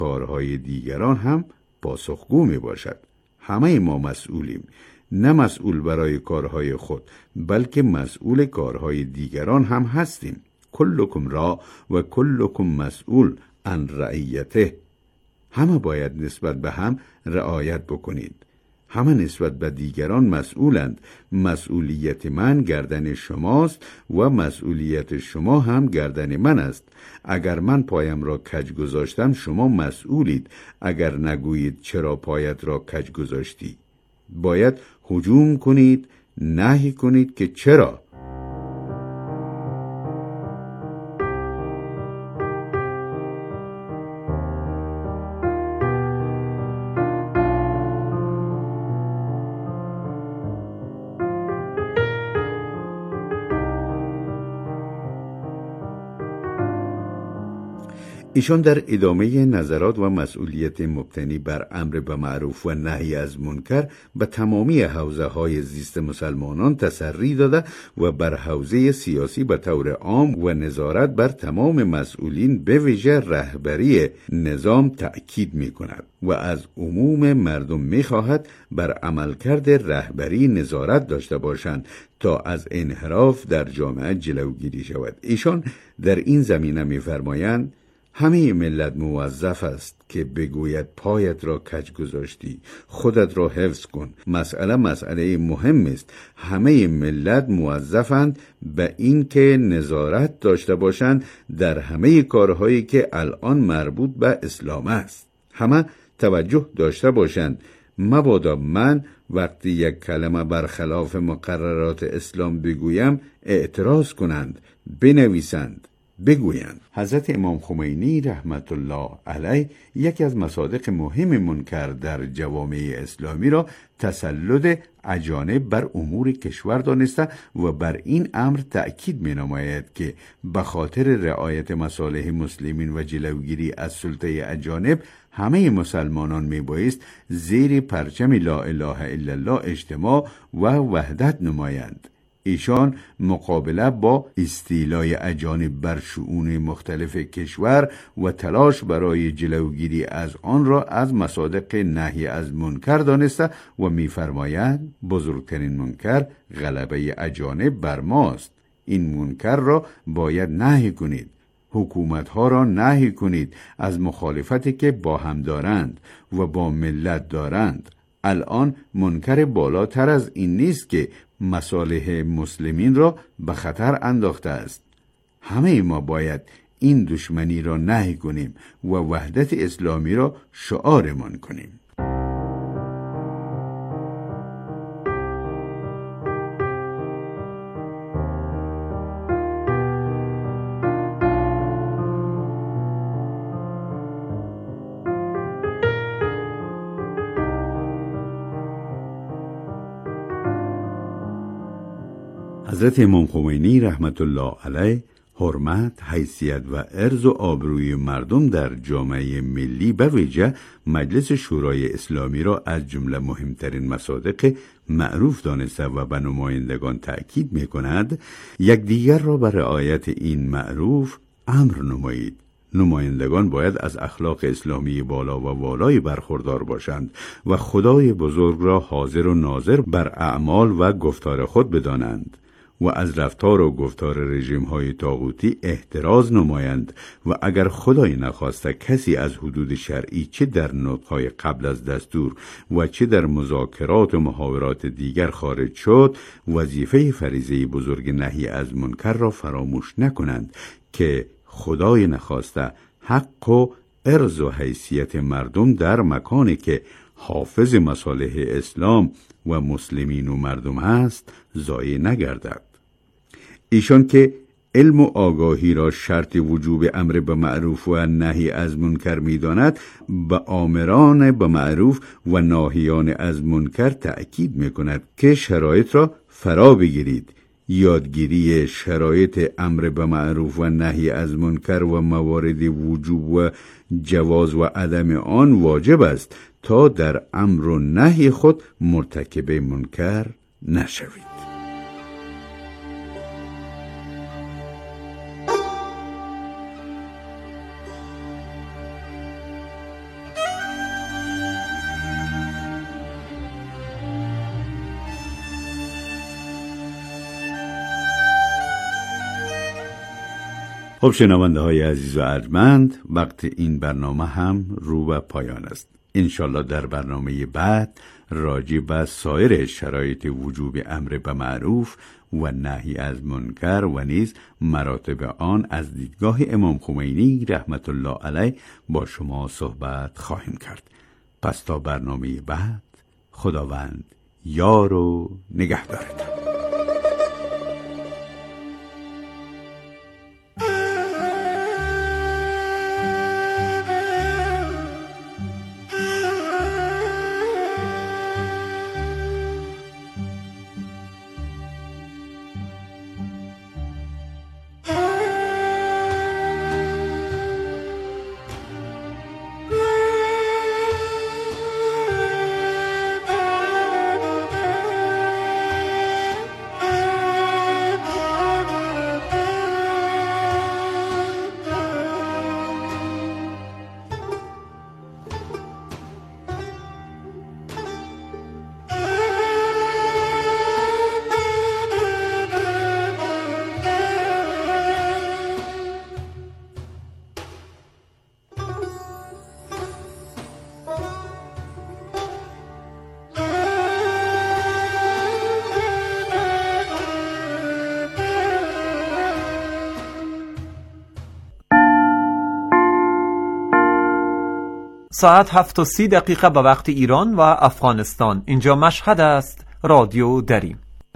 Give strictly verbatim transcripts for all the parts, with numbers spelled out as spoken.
کارهای دیگران هم پاسخگو می باشد. همه ما مسئولیم، نه مسئول برای کارهای خود بلکه مسئول کارهای دیگران هم هستیم. کلکم را و کلکم مسئول عن رعیته. همه باید نسبت به هم رعایت بکنید. همه نسبت به دیگران مسئولند. مسئولیت من گردن شماست و مسئولیت شما هم گردن من است. اگر من پایم را کج گذاشتم شما مسئولید. اگر نگویید چرا پایت را کج گذاشتی. باید هجوم کنید، نهی کنید که چرا. ایشان در ادامه نظرات و مسئولیت مبتنی بر امر به معروف و نهی از منکر به تمامی حوزه های زیست مسلمانان تسری داده و بر حوزه سیاسی به طور عام و نظارت بر تمام مسئولین به ویژه رهبری نظام تأکید می کند و از عموم مردم می خواهد بر عملکرد رهبری نظارت داشته باشند تا از انحراف در جامعه جلوگیری شود. ایشان در این زمینه می فرمایند همه ملت موظف است که بگوید پایت را کج گذاشتی، خودت را حفظ کن. مسئله مسئله مهم است. همه ملت موظفند به این که نظارت داشته باشند در همه کارهایی که الان مربوط به اسلام است. همه توجه داشته باشند مبادا من وقتی یک کلمه برخلاف مقررات اسلام بگویم اعتراض کنند، بنویسند، بگویند. حضرت امام خمینی رحمت الله علیه یکی از مصادیق مهم منکر در جوامع اسلامی را تسلط اجانب بر امور کشور دانسته و بر این امر تأکید می نماید که به خاطر رعایت مصالح مسلمین و جلوگیری از سلطه اجانب همه مسلمانان می بایست زیر پرچم لا اله الا الله اجتماع و وحدت نمایند. ایشان مقابله با استیلای اجانب بر شؤون مختلف کشور و تلاش برای جلوگیری از آن را از مصادیق نهی از منکر دانسته و می‌فرمایند بزرگترین منکر غلبه اجانب بر ماست. این منکر را باید نهی کنید. حکومت‌ها را نهی کنید از مخالفتی که با هم دارند و با ملت دارند. الان منکر بالاتر از این نیست که مصالح مسلمین را به خطر انداخته است. همه ما باید این دشمنی را نهی کنیم و وحدت اسلامی را شعارمان کنیم. حضرت امام خمینی رحمت الله علیه حرمت، حیثیت و عرض و آبروی مردم در جامعه ملی به ویژه مجلس شورای اسلامی را از جمله مهمترین مصادیق معروف دانسته و به نمایندگان تأکید می کند یک دیگر را به رعایت این معروف امر نمایید. نمایندگان باید از اخلاق اسلامی بالا و والای برخوردار باشند و خدای بزرگ را حاضر و ناظر بر اعمال و گفتار خود بدانند و از رفتار و گفتار رژیم‌های طاغوتی احتراز نمایند و اگر خدای نخواسته کسی از حدود شرعی چه در نطق‌های قبل از دستور و چه در مذاکرات و محاورات دیگر خارج شد، وظیفه فریضه بزرگ نهی از منکر را فراموش نکنند که خدای نخواسته حق و عرض و حیثیت مردم در مکانی که حافظ مصالح اسلام و مسلمین و مردم است ضایع نگردد. ایشان که علم و آگاهی را شرط وجوب امر به معروف و نهی از منکر می داند، به آمران به معروف و ناهیان از منکر تأکید می کند که شرایط را فرا بگیرید. یادگیری شرایط امر به معروف و نهی از منکر و موارد وجوب و جواز و عدم آن واجب است تا در امر و نهی خود مرتکب منکر نشوید. خب شنونده های عزیز و ارجمند، وقت این برنامه هم رو به پایان است. انشالله در برنامه بعد راجع به سایر شرایط وجوب امر به معروف و نهی از منکر و نیز مراتب آن از دیدگاه امام خمینی رحمت الله علیه با شما صحبت خواهیم کرد. پس تا برنامه بعد، خداوند یار و نگهدارتان. ساعت هفت و سی دقیقه به وقت ایران و افغانستان. اینجا مشهد است، رادیو دریم.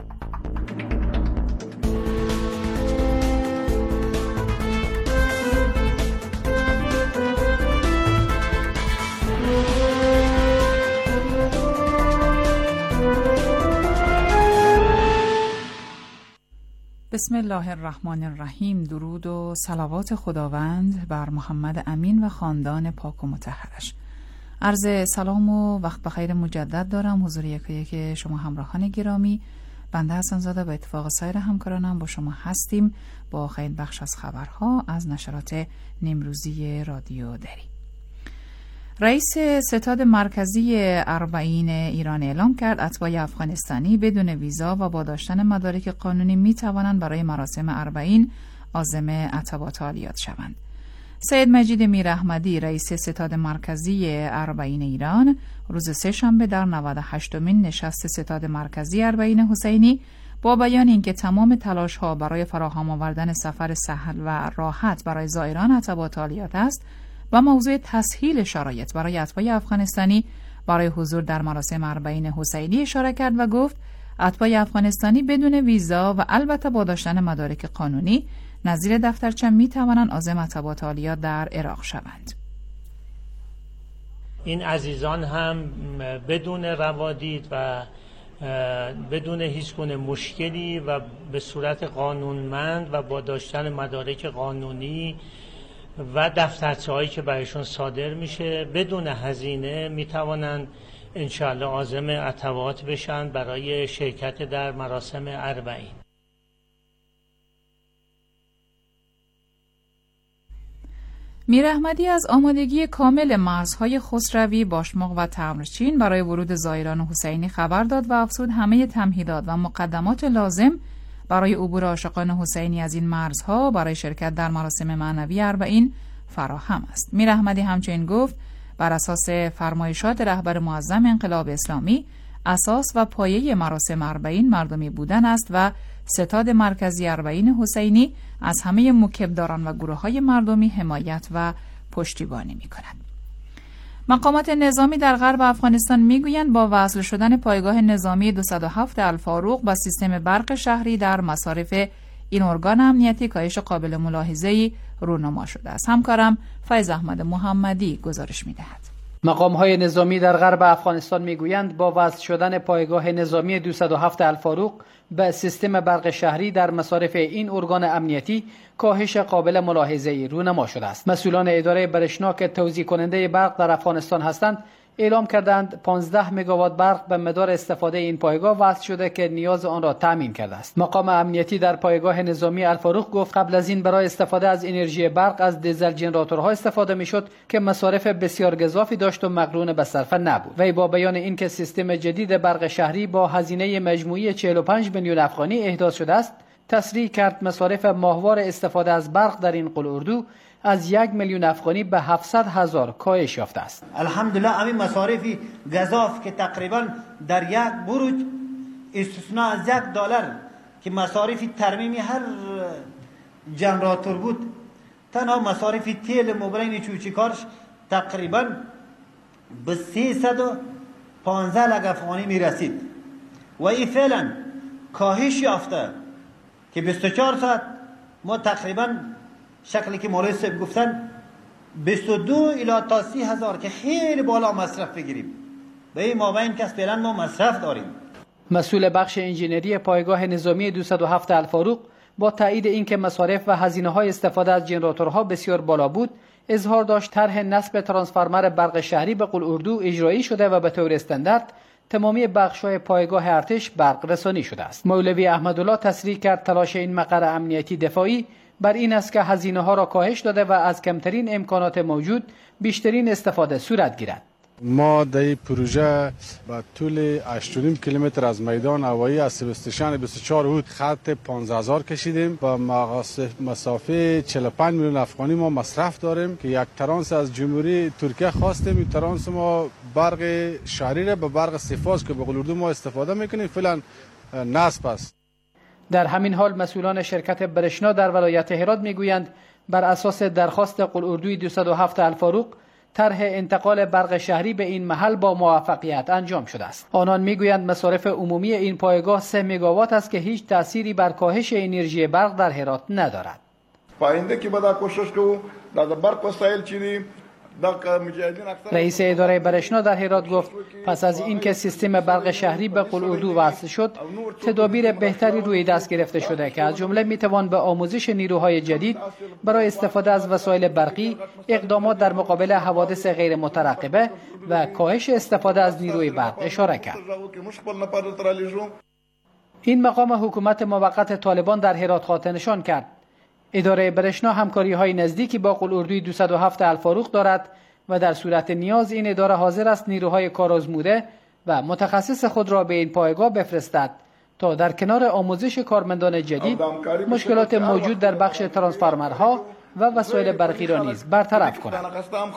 بسم الله الرحمن الرحیم. درود و صلوات خداوند بر محمد امین و خاندان پاک و مطهرش. عرض سلام و وقت بخیر مجدد دارم حضور یک یک شما همراهان گرامی. بنده حسن زاده به اتفاق سایر همکارانم با شما هستیم با آخرین بخش از خبرها از نشرات نیمروزی رادیو دری. رئیس ستاد مرکزی اربعین ایران اعلام کرد اتباع افغانستانی بدون ویزا و با داشتن مدارک قانونی می توانند برای مراسم اربعین عازم عتب و تالیات شوند. سید مجید میراحمدی رئیس ستاد مرکزی اربعین ایران روز سه شنبه در نود و هشتمین نشست ستاد مرکزی اربعین حسینی با بیان اینکه تمام تلاش ها برای فراهم آوردن سفر سهل و راحت برای زائران عتب و تالیات است و موضوع تسهیل شرایط برای اتباع افغانستانی برای حضور در مراسم اربعین حسینی اشاره کرد و گفت اتباع افغانستانی بدون ویزا و البته با داشتن مدارک قانونی نظیر دفترچه می توانند عازم عتب و تالیات در عراق شوند. این عزیزان هم بدون روادید و بدون هیچ گونه مشکلی و به صورت قانونمند و با داشتن مدارک قانونی و دفترچه هایی که برایشون صادر میشه بدون هزینه میتوانند انشاءالله عازم عتبات بشن برای شرکت در مراسم اربعین. میراحمدی از آمادگی کامل مرزهای خسروی، باشماق و تمرچین برای ورود زائران حسینی خبر داد و افزود همه تمهیدات و مقدمات لازم برای عبور عاشقان حسینی از این مرزها برای شرکت در مراسم معنوی اربعین فراهم است. میراحمدی همچنین گفت بر اساس فرمایشات رهبر معظم انقلاب اسلامی اساس و پایه مراسم اربعین مردمی بودن است و ستاد مرکزی اربعین حسینی از همه موکبداران و گروه‌های مردمی حمایت و پشتیبانی می‌کند. مقامات نظامی در غرب افغانستان میگویند با وصل شدن پایگاه نظامی دویست و هفت الفاروق با سیستم برق شهری در مصارف این ارگان امنیتی کاهش قابل ملاحظه‌ای رونما شده است. همکارم فیض احمد محمدی گزارش می‌دهد. مقام‌های نظامی در غرب افغانستان میگویند با وصل شدن پایگاه نظامی دویست و هفت الفاروق به سیستم برق شهری در مصارف این ارگان امنیتی کاهش قابل ملاحظه‌ای رونما شده است. مسئولان اداره برشنا که توزیع کننده برق در افغانستان هستند اعلام کردند پانزده مگاوات برق به مدار استفاده این پایگاه وصل شده که نیاز آن را تامین کرده است. مقام امنیتی در پایگاه نظامی الفاروق گفت قبل از این برای استفاده از انرژی برق از دیزل جنراتورها استفاده میشد که مصارف بسیار گزافی داشت و مقرون به صرفه نبود. وی با بیان این که سیستم جدید برق شهری با هزینه مجموعی چهل و پنج میلیون افغانی احداث شده است تصریح کرد مصارف ماهوار استفاده از برق در این قل اردو از یک میلیون افغانی به هفتصد هزار کاهش یافته است. الحمدلله همین مصارف گزاف که تقریبا در یک برج استثناء از یک دلار که مصارف ترمیم هر جنراتور بود، تنها مصارف تیل مبرین چوچیکارش تقریبا به سیصد و پانزده لک افغانی می رسید و این فعلا کاهش یافته که بیست و چهار ساعت ما تقریبا شکلی که مولوی صاحب گفتن بیست و دو الی تا سی هزار که خیلی بالا مصرف بگیریم. به این مابین که فعلا ما مصرف داریم. مسئول بخش انجینری پایگاه نظامی دویست و هفت الفاروق با تایید اینکه مصارف و هزینه‌های استفاده از جنراتورها بسیار بالا بود، اظهار داشت طرح نصب ترانسفورمر برق شهری به قل اردو اجرایی شده و به طور استاندارد تمامی بخش‌های پایگاه ارتش برق رسانی شده است. مولوی احمدالله تصریح کرد تلاش این مقر امنیتی دفاعی بر این است که هزینه‌ها را کاهش داده و از کمترین امکانات موجود بیشترین استفاده صورت گیرد. ما در این پروژه با طول هشت و نیم کیلومتر از میدان هوایی از سب استیشن بیست و چهار هود خط پانزده هزار کشیدیم و مسافه چهل و پنج میلیون افغانی ما مصرف داریم که یک ترانس از جمهوری ترکیه خواستیم. این ترانس ما برق شهری را به برق سفاز که به قل اردو ما استفاده میکنیم فعلا نصب است. در همین حال مسئولان شرکت برشنا در ولایت هرات میگویند بر اساس درخواست قل اردوی دویست و هفت الفاروق طرح انتقال برق شهری به این محل با موفقیت انجام شده است. آنان میگویند مصارف عمومی این پایگاه سه مگاوات است که هیچ تأثیری بر کاهش انرژی برق در هرات ندارد. پاینده که بدا کوشش کو دا برق وسایل چی رئیس اداره برشنا در هرات گفت پس از اینکه سیستم برق شهری به قل اردو وصل شد، تدابیر بهتری روی دست گرفته شده که از جمله میتوان به آموزش نیروهای جدید برای استفاده از وسایل برقی، اقدامات در مقابل حوادث غیر مترقبه و کاهش استفاده از نیروی برق اشاره کرد. این مقام حکومت موقت طالبان در هرات خاطر نشان کرد اداره برشنا همکاری های نزدیکی با قل اردوی دویست و هفت الفاروق دارد و در صورت نیاز این اداره حاضر است نیروهای کارآزموده و متخصص خود را به این پایگاه بفرستد تا در کنار آموزش کارمندان جدید مشکلات موجود در بخش ترانسفورمرها و وسایل برقی را نیز برطرف کند.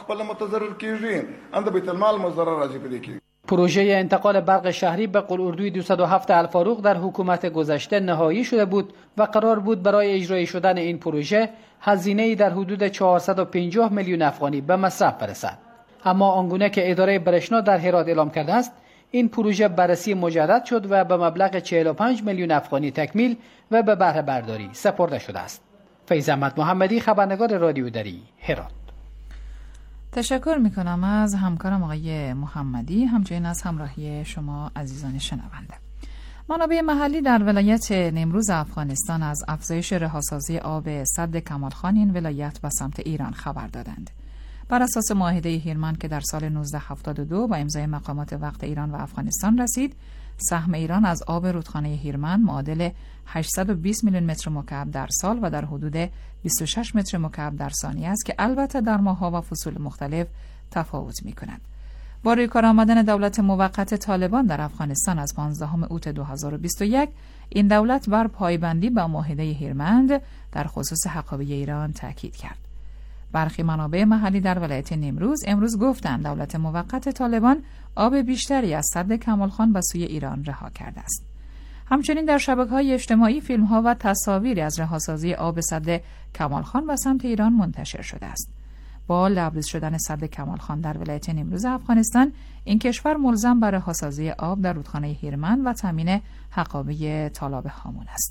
پروژه انتقال برق شهری به قل اردوی دویست و هفت الفاروق در حکومت گذشته نهایی شده بود و قرار بود برای اجرای شدن این پروژه هزینه‌ای در حدود چهارصد و پنجاه میلیون افغانی به مصرف برسد. اما آنگونه که اداره برشنا در هرات اعلام کرده است، این پروژه بررسی مجدد شد و به مبلغ چهل و پنج میلیون افغانی تکمیل و به بهره برداری سپرده شده است. فیض احمد محمدی، خبرنگار رادیو دری، هرات. تشکر میکنم از همکارم آقای محمدی، همچنین از همراهی شما عزیزان شنونده. منابع محلی در ولایت نیمروز افغانستان از افزایش رهاسازی آب سد کمالخان این ولایت به سمت ایران خبر دادند. بر اساس معاهده هیرمن که در سال نوزده هفتاد و دو با امضای مقامات وقت ایران و افغانستان رسید، سهم ایران از آب رودخانه هیرمن معادل هشتصد و بیست میلیون متر مکعب در سال و در حدود بیست و شش متر مکعب در ثانیه است که البته در ماه‌ها و فصول مختلف تفاوت می‌کند. با روی کار آمدن دولت موقت طالبان در افغانستان از پانزدهم اوت دو هزار و بیست و یک، این دولت بر پایبندی به معاهده هیرمند در خصوص حقابه ایران تاکید کرد. برخی منابع محلی در ولایت نیمروز امروز گفتند دولت موقت طالبان آب بیشتری از سد کمالخان به سوی ایران رها کرده است. همچنین در شبکه‌های اجتماعی فیلم‌ها و تصاویری از رهاسازی آب سد کمالخان به سمت ایران منتشر شده است. با لبریز شدن سد کمالخان در ولایت نیمروز افغانستان، این کشور ملزم به رهاسازی آب در رودخانه هیرمند و تامین حقابه تالاب هامون است.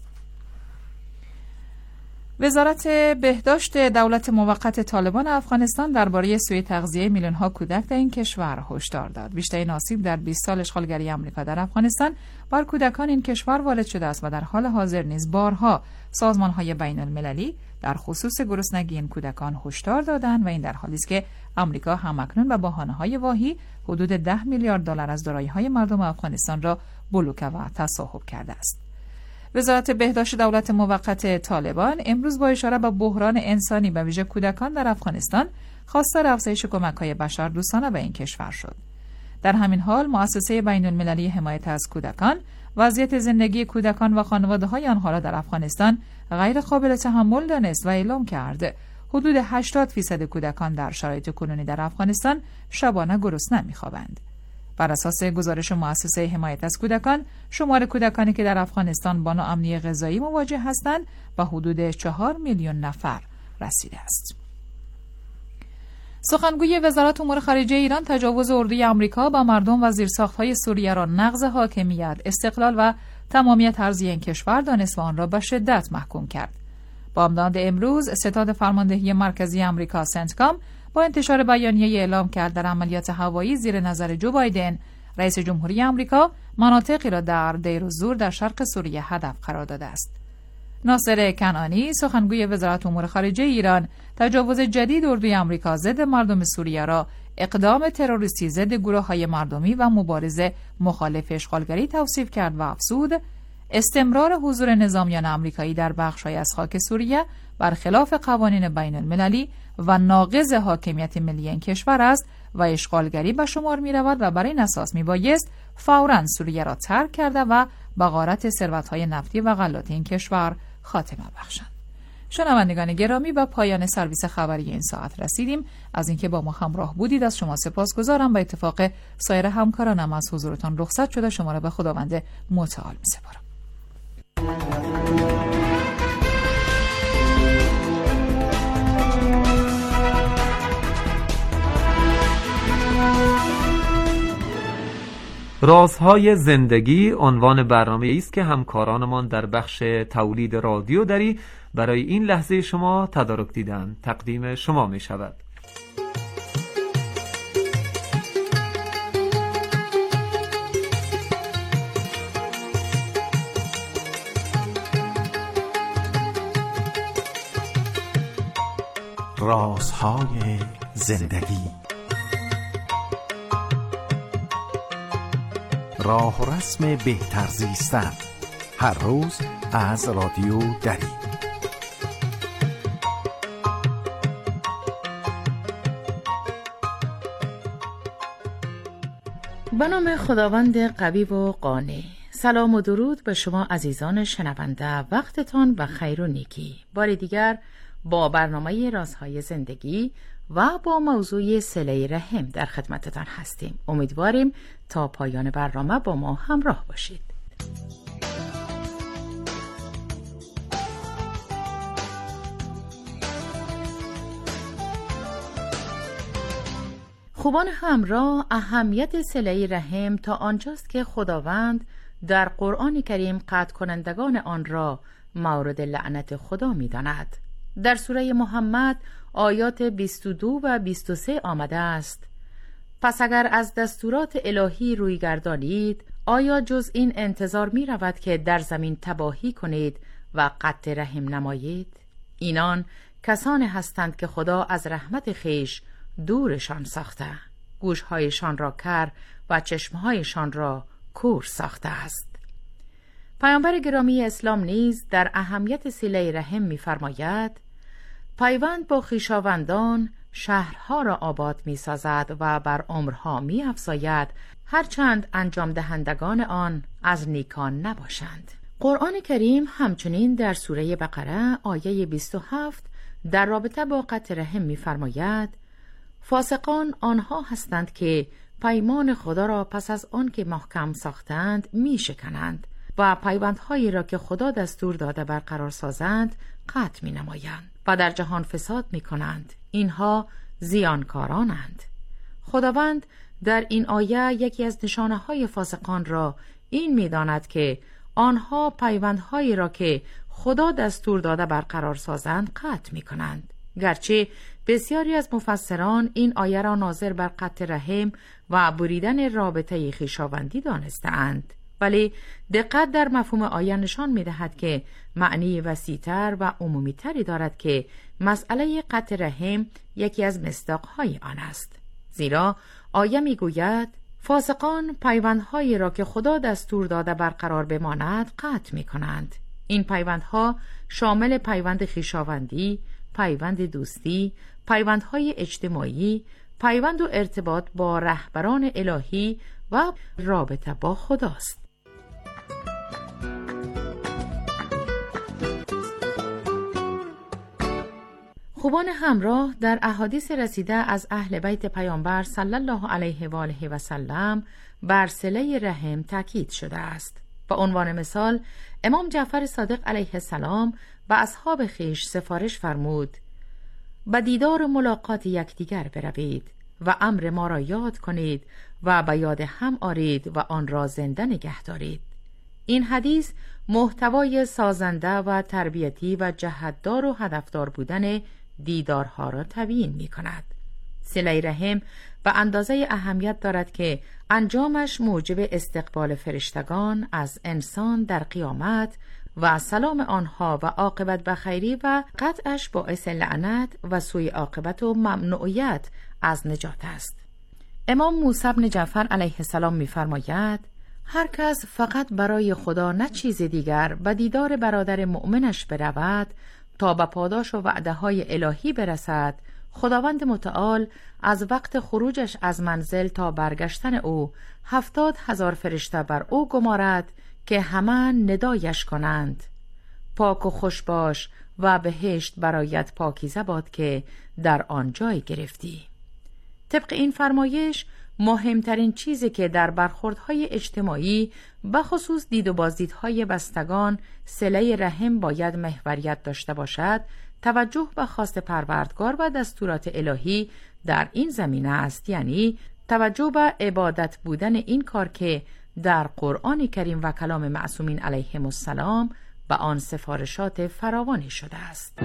وزارت بهداشت دولت موقت طالبان افغانستان درباره سوء تغذیه میلیون‌ها کودک در این کشور هشدار داد. بیشترین آسیب در بیست سال اشغالگری آمریکا در افغانستان بر کودکان این کشور وارد شده است و در حال حاضر نیز بارها سازمان‌های بین‌المللی در خصوص گرسنگی این کودکان هشدار دادند و این در حالی است که آمریکا همکنون به بهانه‌های واهی حدود ده میلیارد دلار از دارایی‌های مردم افغانستان را بلوکه و تصاحب کرده است. وزارت بهداشت دولت موقت طالبان امروز با اشاره به بحران انسانی به ویژه کودکان در افغانستان خواستار افزایش کمک‌های بشردوستانه به این کشور شد. در همین حال مؤسسه بین المللی حمایت از کودکان وضعیت زندگی کودکان و خانواده‌های آنها را در افغانستان غیر قابل تحمل دانست و اعلام کرد حدود هشتاد درصد کودکان در شرایط کنونی در افغانستان شبانه گرسنه می‌خوابند. بر اساس گزارش مؤسسه حمایت از کودکان، شمار کودکانی که در افغانستان با ناامنی غذایی مواجه هستند به حدود چهار میلیون نفر رسیده است. سخنگوی وزارت امور خارجه ایران تجاوز اردوی آمریکا به مردم و زیرساخت‌های سوریه را نقض حاکمیت، استقلال و تمامیت ارضی این کشور دانست و آن را به شدت محکوم کرد. بامداد امروز ستاد فرماندهی مرکزی آمریکا سنتکام با انتشار بیانیه اعلام کرد در عملیات هوایی زیر نظر جو بایدن رئیس جمهوری آمریکا مناطقی را در دیر الزور در شرق سوریه هدف قرار داده است. ناصر کنعانی سخنگوی وزارت امور خارجه ایران تجاوز جدید اردوی آمریکا ضد مردم سوریه را اقدام تروریستی ضد گروه‌های مردمی و مبارز مخالف اشغالگری توصیف کرد و افزود استمرار حضور نظامیان آمریکایی در بخش‌های از خاک سوریه برخلاف قوانین بین المللی و ناقض حاکمیت ملی این کشور است و اشغالگری به شمار می‌رود و بر این اساس می‌بایست فوراً سوریه را ترک کرده و به غارت ثروت‌های نفتی و غلات این کشور خاتمه بخشند. شنوندگان گرامی، به پایان سرویس خبری این ساعت رسیدیم. از اینکه با ما همراه بودید از شما سپاسگزارم. به اتفاق سایر همکارانم از حضورتان رخصت شده شما را به خداوند متعال می‌سپارم. رازهای زندگی عنوان برنامه است که همکارانمان در بخش تولید رادیو دری برای این لحظه شما تدارک دیدن تقدیم شما می شود. رازهای زندگی، راه و رسم بهتر زیستن، هر روز از رادیو دری. به نام خداوند قوی و قانع. سلام و درود به شما عزیزان شنونده، وقتتان و خیر و نیکی. بار دیگر با برنامه رازهای زندگی و با موضوع صله رحم در خدمتتان هستیم. امیدواریم تا پایان برنامه با ما همراه باشید. خوبان همراه، اهمیت صله رحم تا آنجاست که خداوند در قرآن کریم قطع کنندگان آن را مورد لعنت خدا می داند. در سوره محمد آیات بیست و دو و بیست و سه آمده است: پس اگر از دستورات الهی روی گردانید، آیا جز این انتظار می رود که در زمین تباهی کنید و قطع رحم نمایید؟ اینان کسانی هستند که خدا از رحمت خویش دورشان ساخته، گوشهایشان را کر و چشمهایشان را کور ساخته است. پیامبر گرامی اسلام نیز در اهمیت صله رحم می‌فرماید: پیوند با خویشاوندان شهرها را آباد می‌سازد و بر عمرها می‌افزاید، هرچند انجام دهندگان آن از نیکان نباشند. قرآن کریم همچنین در سوره بقره آیه بیست و هفت در رابطه با قطع رحم می‌فرماید: فاسقان آنها هستند که پیمان خدا را پس از آن که محکم ساختند می‌شکنند و پیوندهایی را که خدا دستور داده برقرار سازند قطع می‌نمایند و در جهان فساد می‌کنند. اینها زیانکارانند. خداوند در این آیه یکی از نشانه‌های فاسقان را این می‌داند که آنها پیوندهایی را که خدا دستور داده برقرار سازند قطع می‌کنند. گرچه بسیاری از مفسران این آیه را ناظر بر قطع رحم و بریدن رابطه خویشاوندی دانسته‌اند، ولی دقت در مفهوم آیه نشان می‌دهد که معنی وسیع‌تر و عمومی‌تری دارد که مسئله قطع رحم یکی از مصداق‌های آن است. زیرا آیه می‌گوید فاسقان پیوندهایی را که خدا دستور داده برقرار بماند قطع می‌کنند. این پیوندها شامل پیوند خویشاوندی، پیوند دوستی، پیوندهای اجتماعی، پیوند و ارتباط با رهبران الهی و رابطه با خداست. خوبان همراه در احادیث رسیده از اهل بیت پیامبر صلی الله علیه و آله و سلم بر صله رحم تاکید شده است. به عنوان مثال امام جعفر صادق علیه السلام به اصحاب خویش سفارش فرمود: به دیدار ملاقات یکدیگر بروید و امر ما را یاد کنید و به یاد هم آرید و آن را زنده نگه دارید. این حدیث محتوای سازنده و تربیتی و جهتدار و هدفدار بودن دیدارها را تبیین می کند. صله رحم به اندازه اهمیت دارد که انجامش موجب استقبال فرشتگان از انسان در قیامت و سلام آنها و عاقبت بخیری و قطعش باعث لعنت و سوء عاقبت و ممنوعیت از نجات است. امام موسی بن جعفر علیه السلام می‌فرماید: هر کس فقط برای خدا نه چیز دیگر به دیدار برادر مؤمنش برود تا به پاداش و وعده‌های الهی برسد، خداوند متعال از وقت خروجش از منزل تا برگشتن او هفتاد هزار فرشته بر او گمارد که همه ندایش کنند: پاک و خوش باش و بهشت برایت پاکیزه باد که در آن جای گرفتی. طبق این فرمایش مهمترین چیزی که در برخوردهای اجتماعی بخصوص دید و بازدیدهای بستگان صله رحم باید محوریت داشته باشد، توجه به خواست پروردگار و دستورات الهی در این زمینه است، یعنی توجه به عبادت بودن این کار که در قرآن کریم و کلام معصومین علیهم السلام به آن سفارشات فراوانی شده است.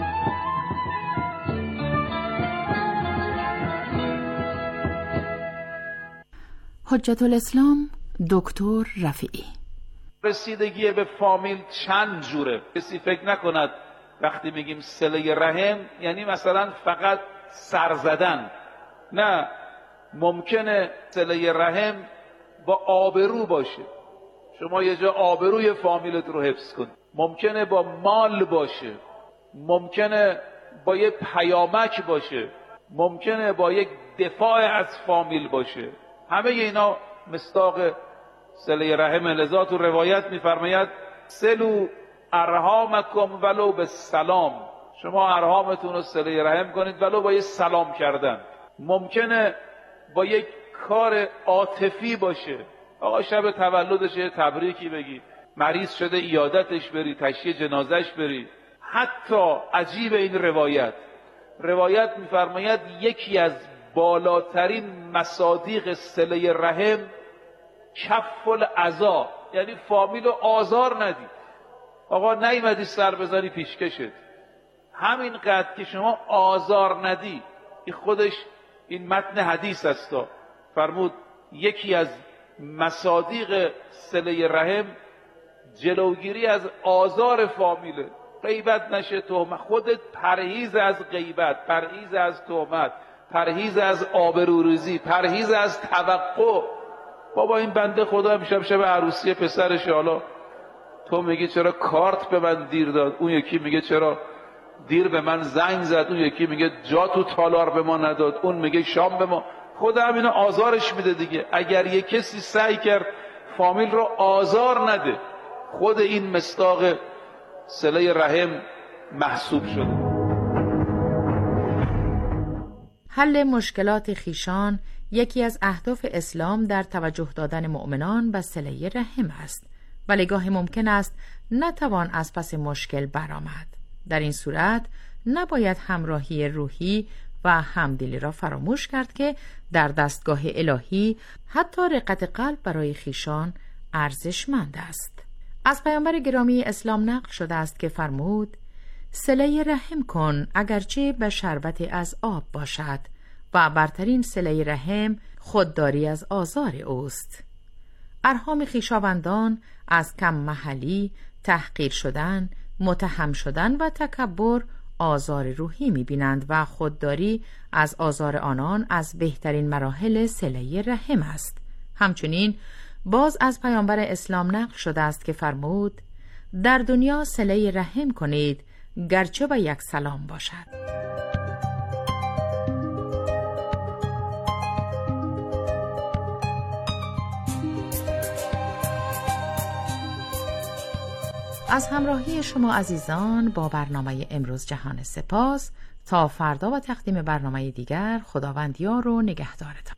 حجت الاسلام دکتر رفیعی: رسیدگی به فامیل چند جوره. کسی فکر نکند وقتی میگیم صله رحم یعنی مثلا فقط سر زدن. نه، ممکنه صله رحم با آبرو باشه. شما یه جا آبروی فامیلت رو حفظ کنید. ممکنه با مال باشه، ممکنه با یه پیامک باشه، ممکنه با یک دفاع از فامیل باشه. همه اینا مصداق صله رحم. لذا تو روایت میفرماید: سلو ارحامکم ولو به سلام. شما ارحامتون رو صله رحم کنید ولو با یه سلام کردن. ممکنه با یک کار عاطفی باشه. آقا شب تولدش یه تبریکی بگی، مریض شده عیادتش بری، تشییع جنازش بری. حتی عجیب این روایت روایت میفرماید یکی از بالاترین مصادیق صله رحم کف الاذی، یعنی فامیل رو آزار ندی. آقا نیومدی سر بزنی پیشکشت، همین قدر که شما آزار ندی. این خودش این متن حدیث است. فرمود یکی از مصادیق صله رحم جلوگیری از آزار فامیله. غیبت نشه، تهمت. خودت پرهیز از غیبت، پرهیز از تهمت، پرهیز از آبروریزی، پرهیز از توقع. بابا این بنده خدا امشب شب عروسی پسرش، حالا تو میگی چرا کارت به من دیر داد، اون یکی میگه چرا دیر به من زنگ زد، اون یکی میگه جا تو تالار به ما نداد، اون میگه شام به ما. خدا همینو آزارش میده دیگه. اگر یک کسی سعی کرد فامیل رو آزار نده، خود این مصداق صله رحم محسوب شده. حل مشکلات خیشان یکی از اهداف اسلام در توجه دادن مؤمنان به صله رحم است، ولی گاهی ممکن است نتوان از پس مشکل برآمد. در این صورت نباید همراهی روحی و همدلی را فراموش کرد که در دستگاه الهی حتی رقت قلب برای خیشان ارزشمند است. از پیامبر گرامی اسلام نقل شده است که فرمود: صله رحم کن اگرچه به شربت از آب باشد و برترین صله رحم خودداری از آزار اوست. ارحام خویشاوندان از کم محلی، تحقیر شدن، متهم شدن و تکبر آزار روحی می‌بینند و خودداری از آزار آنان از بهترین مراحل صله رحم است. همچنین باز از پیامبر اسلام نقل شده است که فرمود: در دنیا صله رحم کنید گرچه با یک سلام باشد. از همراهی شما عزیزان با برنامه امروز جهان سپاس. تا فردا و تقدیم برنامه دیگر، خداوند یار و نگهدارتان.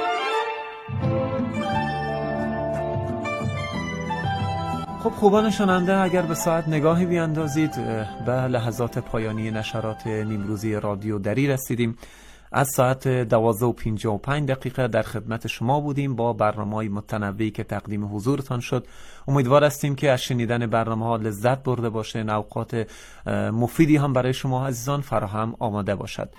خب خوبان شنونده، اگر به ساعت نگاهی بیاندازید به لحظات پایانی نشرات نیمروزی رادیو دری رسیدیم. از ساعت دوازده و پنجاه و پنج دقیقه در خدمت شما بودیم با برنامه‌های متنوعی که تقدیم حضورتان شد. امیدوار هستیم که از شنیدن برنامه‌ها لذت برده باشین، اوقات مفیدی هم برای شما عزیزان فراهم آماده باشد.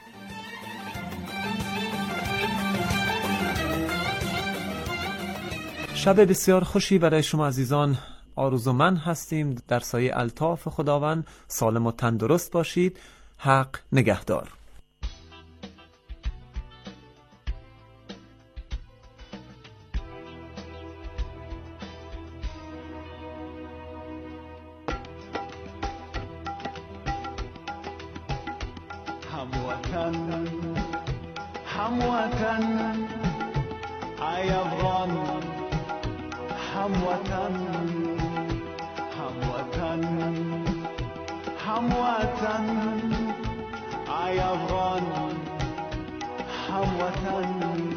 شب بسیار خوشی برای شما عزیزان آرزومند هستیم. در سایه الطاف خداوند سالم و تندرست باشید. حق نگهدار. هموطن ای افغان، هموطن هموطن هموطن ای افغان، هموطن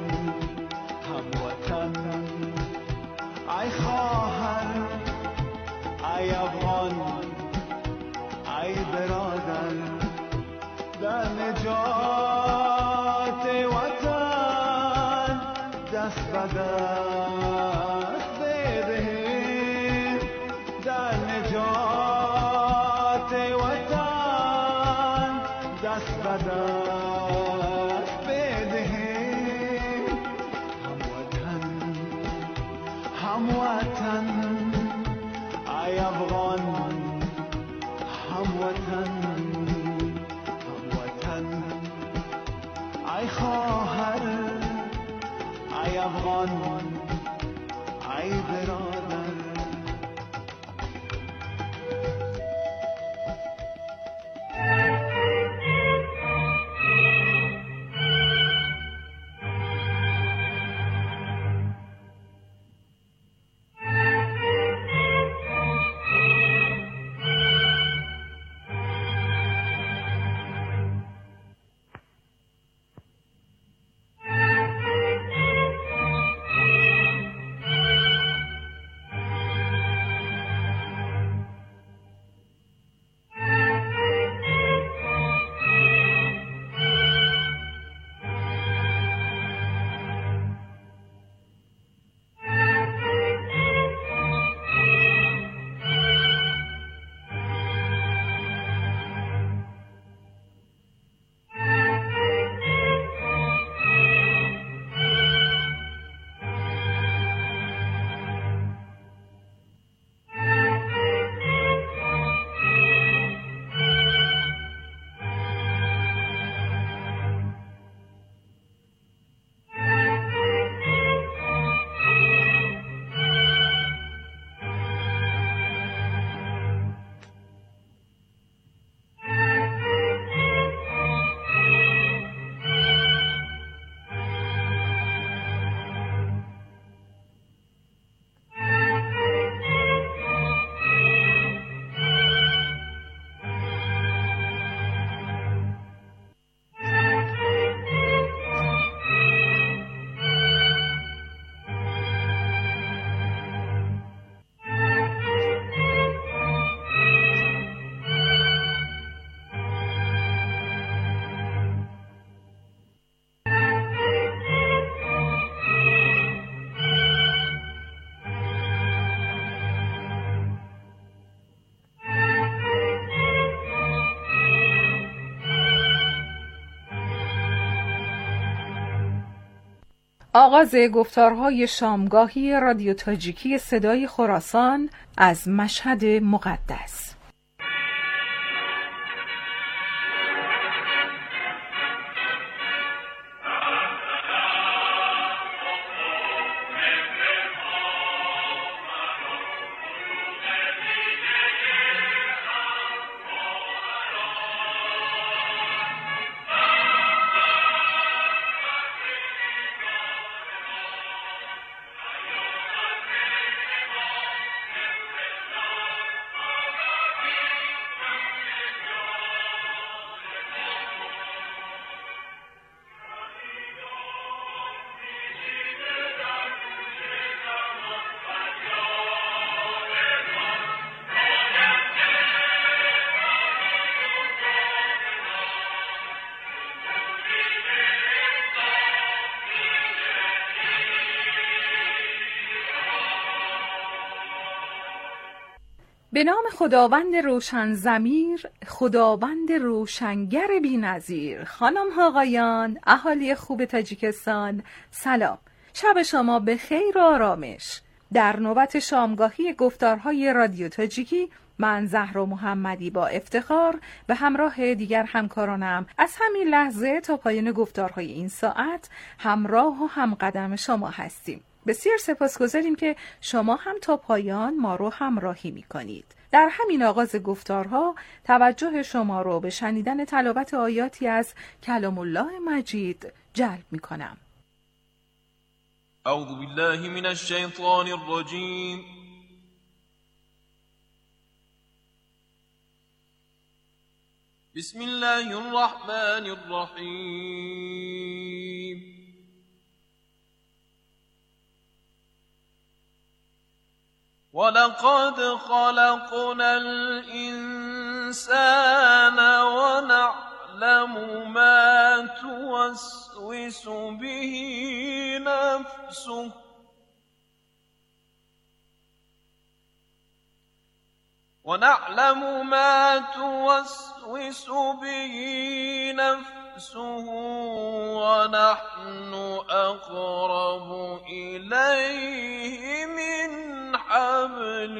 هموطن ای خواهر ای افغان، ای برادر در نجات وطن دست به دست بدهیم، در نجات وطن دست به دست بدهیم. هموطن هموطن ای افغان، هموطن ای خواهر ای افغان، ای برادر. آغاز گفتارهای شامگاهی رادیو تاجیکی صدای خراسان از مشهد مقدس. به نام خداوند روشن ضمیر، خداوند روشنگر بی‌نظیر. خانم ها آقایان، اهالی خوب تاجیکستان، سلام. شب شما به خیر و آرامش. در نوبت شامگاهی گفتارهای رادیو تاجیکی، من زهرا محمدی با افتخار به همراه دیگر همکارانم از همین لحظه تا پایان گفتارهای این ساعت همراه و همقدم شما هستیم. بسیار سپاسگزاریم که شما هم تا پایان ما رو همراهی می کنید. در همین آغاز گفتارها توجه شما رو به شنیدن تلاوت آیاتی از کلام الله مجید جلب می کنم. اعوذ بالله من الشیطان الرجیم. بسم الله الرحمن الرحیم. ولقد خلقنا الإنسان ونعلم ما توسوس به نفسه ونعلم ما توسوس به نفسه ونحن أقرب إليه من حبل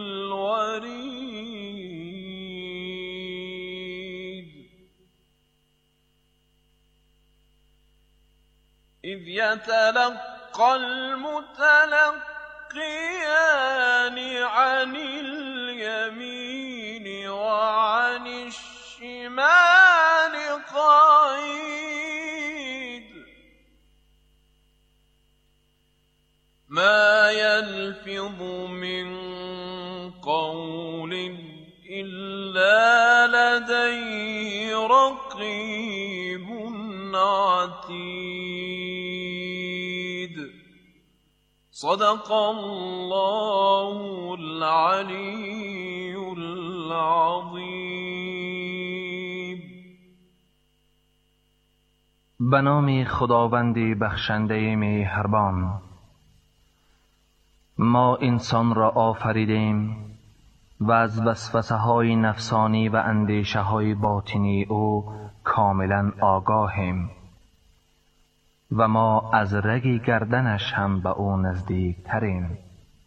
الوريد إذ يتلقى المتلقيان عن اليمين وعن الشمال قعيد ما يلفظ من قول إلا لديه رقيب عتيد صدق الله العلي العظيم. به نام خداوند بخشنده مهربان. ما انسان را آفریدیم و از وسوسه های نفسانی و اندیشه های باطنی او کاملا آگاهیم و ما از رگ گردنش هم به او نزدیک تریم.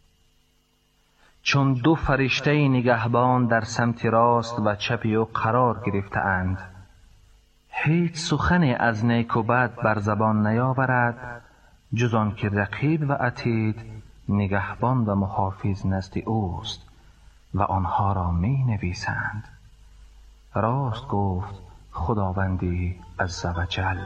چون دو فرشته نگهبان در سمت راست و چپ او قرار گرفته اند، هیچ سخن از نیک و بد بر زبان نیاورد جز آن که رقیب و عتید نگهبان و محافظ نزد اوست و آنها را می نویسند. راست گفت خداوندی عزوجل.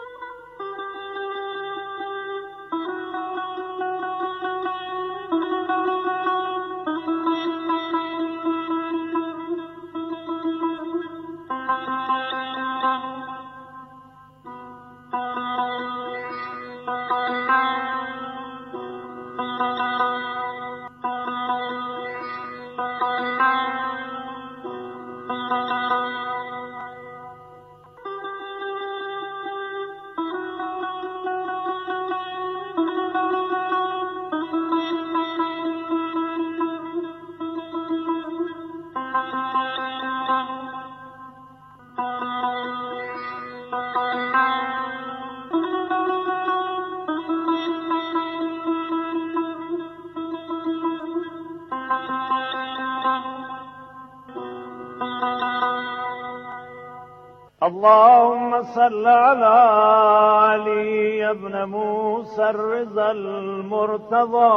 اللهم صل على علي بن موسى الرضا المرتضى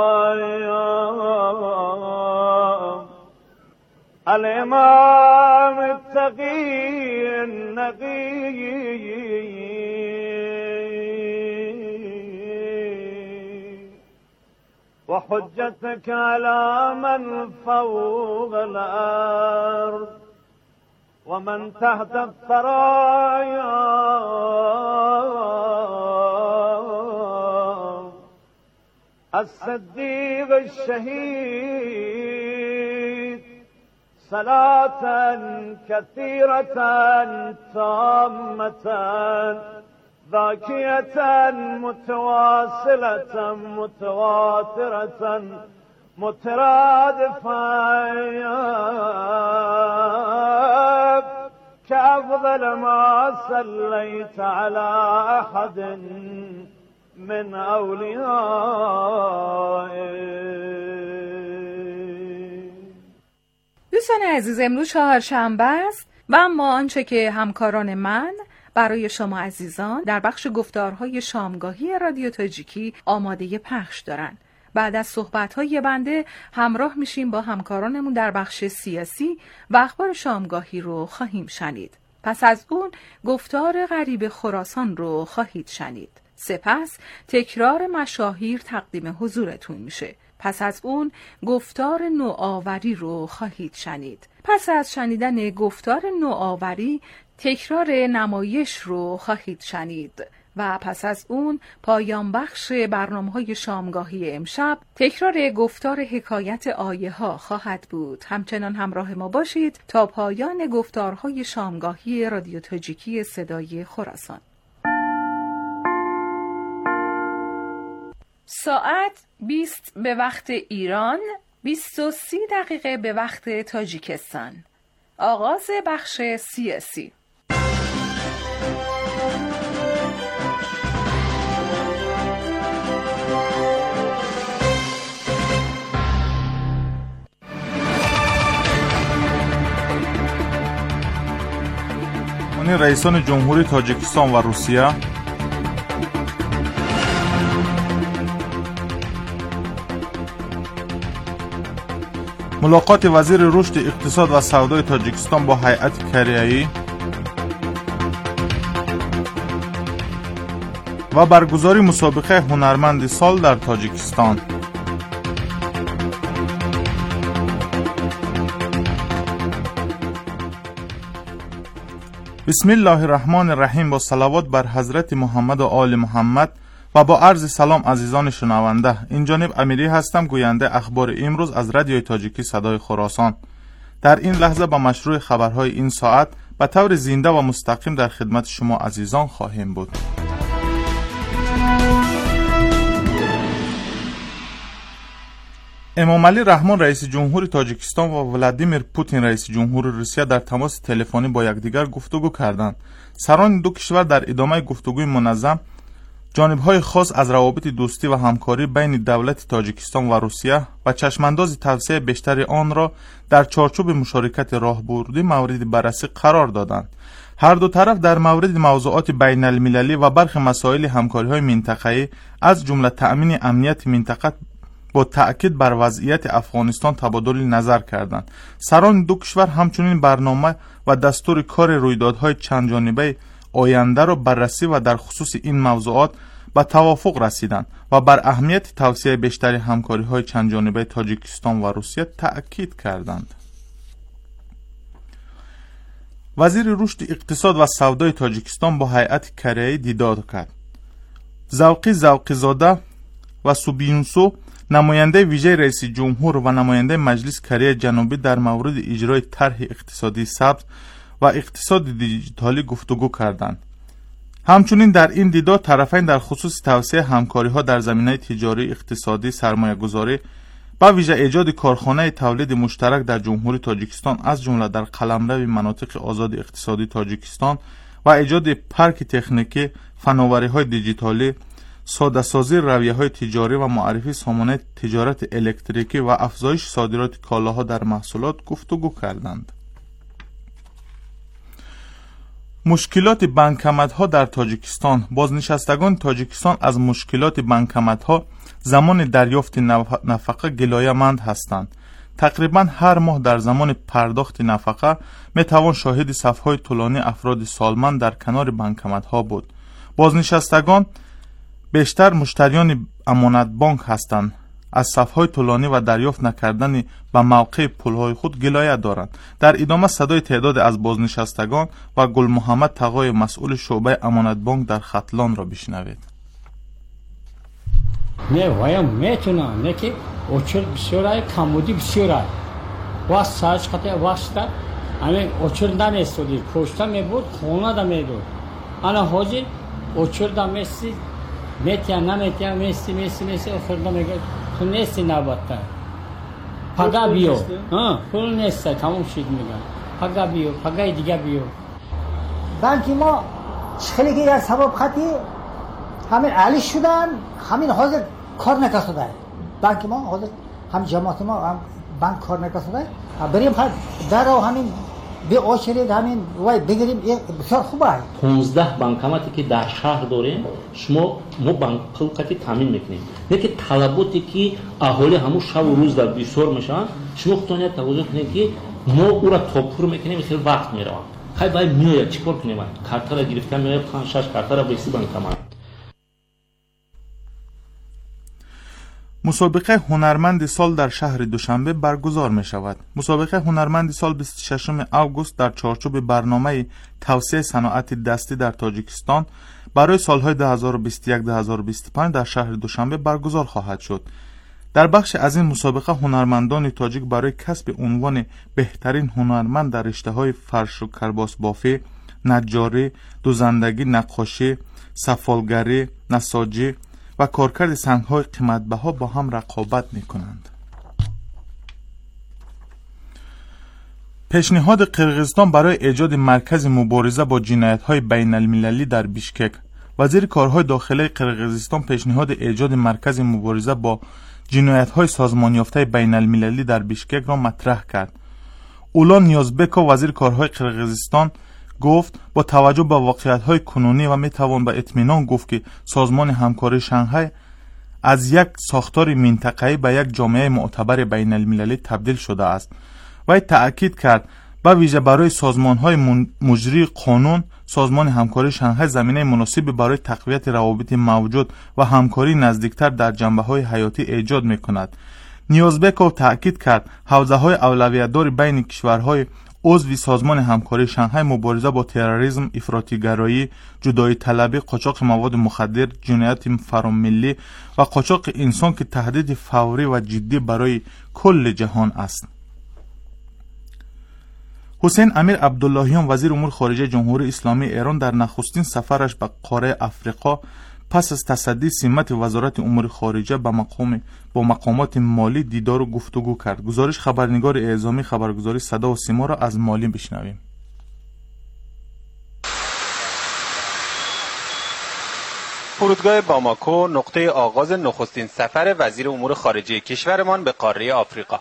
الإمام التقي النقي وحجتك على من فوق الأرض ومن تحت الثرايا الصديق الشهيد صلاة كثيرة تامة ذاكية متواصلة متواترة مترادفا كأفضل ما صليت على أحد من أوليائه. دوستان عزیز، امروز چهارشنبه است و اما آنچه که همکاران من برای شما عزیزان در بخش گفتارهای شامگاهی رادیو تاجیکی آماده پخش دارند. بعد از صحبت‌های بنده همراه میشیم با همکارانمون در بخش سیاسی و اخبار شامگاهی رو خواهیم شنید. پس از اون گفتار غریب خراسان رو خواهید شنید. سپس تکرار مشاهیر تقدیم حضورتون میشه. پس از اون گفتار نوآوری رو خواهید شنید. پس از شنیدن گفتار نوآوری تکرار نمایش رو خواهید شنید و پس از اون پایان بخش برنامه‌های شامگاهی امشب تکرار گفتار حکایت آیه ها خواهد بود. همچنان همراه ما باشید تا پایان گفتارهای شامگاهی رادیو تاجیکی صدای خراسان. ساعت بیست به وقت ایران، بیست و سی دقیقه به وقت تاجیکستان. آغاز بخش سیاسی. رئیسان جمهوری تاجیکستان و روسیه ملاقات وزیر رشد اقتصاد و سودای تاجیکستان با هیئت کریایی و برگزاری مسابقه هنرمند سال در تاجیکستان. بسم الله الرحمن الرحیم. با صلوات بر حضرت محمد و آل محمد و با عرض سلام عزیزان شنونده، این جانب امیری هستم، گوینده اخبار امروز از رادیوی تاجیکی صدای خراسان. در این لحظه با مشروع خبرهای این ساعت به طور زنده و مستقیم در خدمت شما عزیزان خواهیم بود. امامعلی رحمان رئیس جمهور تاجیکستان و ولادیمیر پوتین رئیس جمهور روسیه در تماس تلفنی با یکدیگر گفتگو کردند. سران دو کشور در ادامه گفتگوی منظم جانب‌های خاص از روابط دوستی و همکاری بین دولت تاجیکستان و روسیه و چشمانداز توسعه بیشتر آن را در چارچوب مشارکت راهبردی مورد بررسی قرار دادند. هر دو طرف در مورد موضوعات بین المللی و برخی مسائل همکاری‌های منطقه‌ای از جمله تأمین امنیت منطقه با تأکید بر وضعیت افغانستان تبادل نظر کردند. سران دو کشور همچنین برنامه و دستور کار رویدادهای چند جانبه آینده را بررسی و در خصوص این موضوعات به توافق رسیدند و بر اهمیت توسعه بیشتر همکاری‌های چند جانبه تاجیکستان و روسیه تأکید کردند. وزیر رشد اقتصاد و سودای تاجیکستان با هیئت کریایی دیدار کرد. زوقی زوقی زاده و سوبیونسو نماینده ویژه رئیس جمهور و نماینده مجلس کره جنوبی در مورد اجرای طرح اقتصادی سبز و اقتصاد دیجیتالی گفتگو کردند. همچنین در این دیدار طرفین در خصوص توسعه همکاری‌ها در زمینه تجاری، اقتصادی، سرمایه‌گذاری با ویژه ایجاد کارخانه تولید مشترک در جمهوری تاجیکستان از جمله در قلمرو مناطق آزاد اقتصادی تاجیکستان و ایجاد پارک تکنیکی، فناوری‌های دیجیتالی، ساده سازی رویه‌های تجاری و معرفی سامانه تجارت الکتریکی و افزایش صادرات کالاها در محصولات گفتگو کردند. مشکلات بانکامت‌ها در تاجیکستان. بازنشستگان تاجیکستان از مشکلات بانکامت‌ها زمان دریافت نفقه گلایه‌مند هستند. تقریبا هر ماه در زمان پرداخت نفقه میتوان شاهد صف‌های طولانی افراد سالمند در کنار بانکامت‌ها بود. بازنشستگان بیشتر مشتریان امانت بانک هستند. از صف‌های طولانی و دریافت نکردن به موقع پول‌های خود گلایه دارند. در ادامه صدای تعداد از بازنشستگان و گل محمد تقای مسئول شعبه امانت بانک در ختلان را بشنوید. نه وایم میتونم نه که اوچر بسیارای کمودی بسیارای واس ساج خطه واسطه همین اوچر نمیستودی کشته میبود خونه دا میدود انا حاجی اوچر دا میستی میتیا نمیتیا میستی میستی میستی آخر دا میگه تو نیستی نباته پگا بیو ها پول نیست تموم شد میگن پگا بیو پگای دیگه بیو بانک ما خیلی که از سبب خطی همین علی شدن همین حاضر کار نکرده بانک ما حاضر هم جماعت ما هم بانک کار نکرده بریم خد در و همین به آشرید همین وای بگیریم بسیار خوبه. پانزده بانکماتی که در شهر داریم شما ما بانک خلقتی تامین میکنیم نه که طلباتی که اهالی همون شب و روز در بیسار میشن شما خودتون توجه کنید که ما او را توپور میکنیم خیلی وقت میره خیلی باید میاید چیکار کنیم کارت را گرفتن میاید پنج شش کارت را بیسی بانکمات. مسابقه هنرمند سال در شهر دوشنبه برگزار می شود. مسابقه هنرمند سال بیست و ششم آگوست در چارچوب برنامه توسعه صنعت دستی در تاجیکستان برای سالهای دو هزار و بیست و یک تا دو هزار و بیست و پنج در شهر دوشنبه برگزار خواهد شد. در بخش از این مسابقه هنرمندان تاجیک برای کسب عنوان بهترین هنرمند در رشته‌های فرش و کرباس بافی، نجاری، دوزندگی، نقاشی، سفالگری، نساجی و کارکرد سنگ‌های قیمت‌بها با هم رقابت می‌کنند. پیشنهاد قرقیزستان برای ایجاد مرکز مبارزه با جنایت‌های بین‌المللی در بیشکک. وزیر کارهای داخلی قرقیزستان پیشنهاد ایجاد مرکز مبارزه با جنایت‌های سازمان یافته بین‌المللی در بیشکک را مطرح کرد. اولان نیازبکو وزیر کارهای قرقیزستان گفت با توجه به واقعیت‌های کنونی و میتوان به اطمینان گفت که سازمان همکاری شانگهای از یک ساختار منطقه‌ای به یک جامعه معتبر بین‌المللی تبدیل شده است. و تأکید کرد به ویژه برای سازمان‌های مجری قانون سازمان همکاری شانگهای زمینه مناسبی برای تقویت روابط موجود و همکاری نزدیکتر در جنبه‌های حیاتی ایجاد می‌کند. نیازبکو تأکید کرد حوزه‌های اولویت‌دار بین کشورهای عضو سازمان همکاری شانگهای مبارزه با تروریسم، افراطی‌گرایی، جدایی طلبی، قاچاق مواد مخدر، جنایت فراملی و قاچاق انسان که تهدید فوری و جدی برای کل جهان است. حسین امیر عبداللهیان وزیر امور خارجه جمهوری اسلامی ایران در نخستین سفرش به قاره افریقا پس از تصدی سمت وزارت امور خارجه با مقام با مقامات مالی دیدار و گفتگو کرد. گزارش خبرنگار اعزامی خبرگزاری صدا و سیما را از مالی بشنویم. فرودگاه باماکو نقطه آغاز نخستین سفر وزیر امور خارجه کشورمان به قاره آفریقا.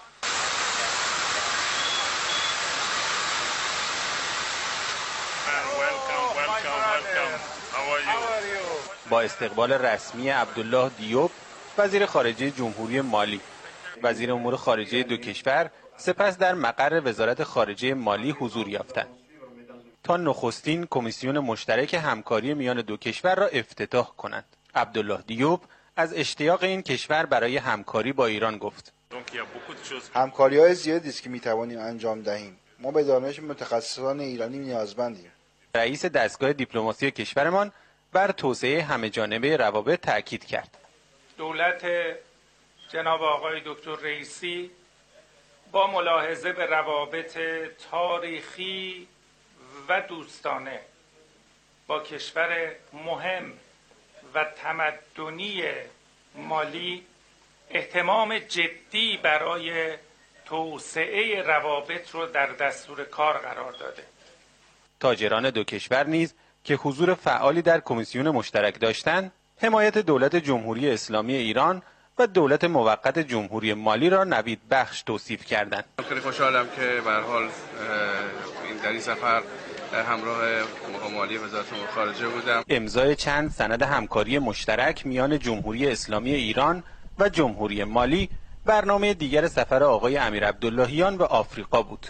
با استقبال رسمی عبدالله دیوب وزیر خارجه جمهوری مالی، وزیر امور خارجه دو کشور سپس در مقر وزارت خارجه مالی حضور یافتند تا نخستین کمیسیون مشترک همکاری میان دو کشور را افتتاح کنند. عبدالله دیوب از اشتیاق این کشور برای همکاری با ایران گفت: همکاری‌های زیادی است که می‌توانیم انجام دهیم. ما به دانش متخصصان ایرانی نیازمندیم. رئیس دستگاه دیپلماسی کشورمان بر توسعه همه‌جانبه روابط تأکید کرد. دولت جناب آقای دکتر رئیسی با ملاحظه به روابط تاریخی و دوستانه با کشور مهم و تمدنی مالی اهتمام جدی برای توسعه روابط رو در دستور کار قرار داده. تاجران دو کشور نیز که حضور فعالی در کمیسیون مشترک داشتند، حمایت دولت جمهوری اسلامی ایران و دولت موقت جمهوری مالی را نوید بخش توصیف کردند. خیلی خوشحالم که به هر حال این در این سفر همراه مالی وزارت امور خارجه بودم. امضای چند سند همکاری مشترک میان جمهوری اسلامی ایران و جمهوری مالی برنامه دیگر سفر آقای امیر عبداللهیان به آفریقا بود.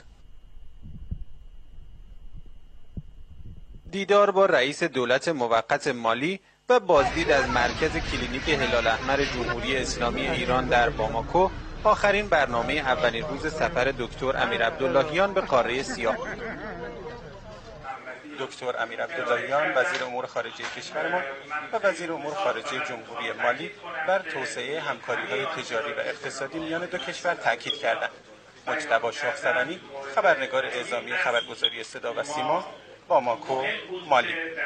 دیدار با رئیس دولت موقت مالی و بازدید از مرکز کلینیک هلال احمر جمهوری اسلامی ایران در باماکو آخرین برنامه اولین روز سفر دکتر امیر عبداللهیان به قاره سیاه بود. دکتر امیر عبداللهیان وزیر امور خارجه کشورمان و وزیر امور خارجه جمهوری مالی بر توسعه همکاری‌های تجاری و اقتصادی میان دو کشور تاکید کردند. مجتبی شاهسرانی، خبرنگار اعزامی خبرگزاری صدا و سیما، باماکو، مالی.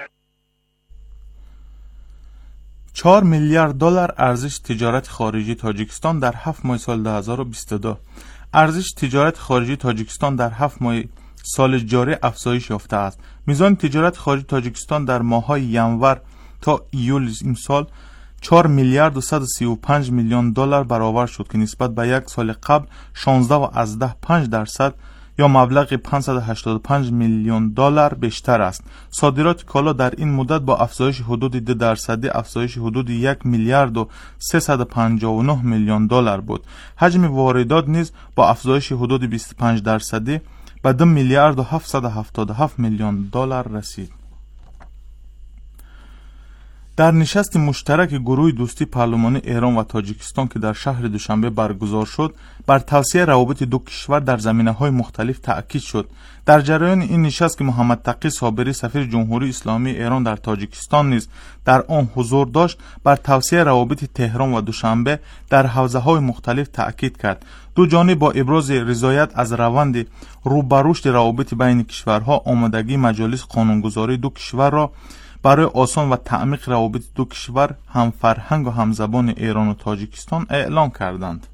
چهار میلیارد دلار ارزش تجارت خارجی تاجیکستان در هفت ماه سال دو هزار و بیست و دو. ارزش تجارت خارجی تاجیکستان در هفت ماه سال جاری افزایش یافته است. میزان تجارت خارجی تاجیکستان در ماه‌های ینور تا ایول امسال چهار میلیارد و صد و سی و پنج میلیون دلار برابر شد که نسبت به یک سال قبل شانزده و از ده پنج درصد یا مبلغ پانصد و هشتاد و پنج میلیون دلار بیشتر است. صادرات کالا در این مدت با افزایش حدود دو درصدی افزایش حدود یک میلیارد و سیصد و پنجاه و نه میلیون دلار بود. حجم واردات نیز با افزایش حدود بیست و پنج درصدی به دو میلیارد و هفتصد و هفتاد و هفت میلیون دلار رسید. در نشست مشترک گروه دوستی پارلمانی ایران و تاجیکستان که در شهر دوشنبه برگزار شد، بر توسعه روابط دو کشور در زمینه‌های مختلف تأکید شد. در جریان این نشست که محمد تقی صابری سفیر جمهوری اسلامی ایران در تاجیکستان نیز در آن حضور داشت، بر توسعه روابط تهران و دوشنبه در حوزه‌های مختلف تأکید کرد. دو جانب با ابراز رضایت از روند رو به رشد روابط بین کشورها آمادگی مجالس قانونگذاری دو کشور را برای آسان و تعمیق روابط دو کشور هم فرهنگ و هم زبان ایران و تاجیکستان اعلام کردند.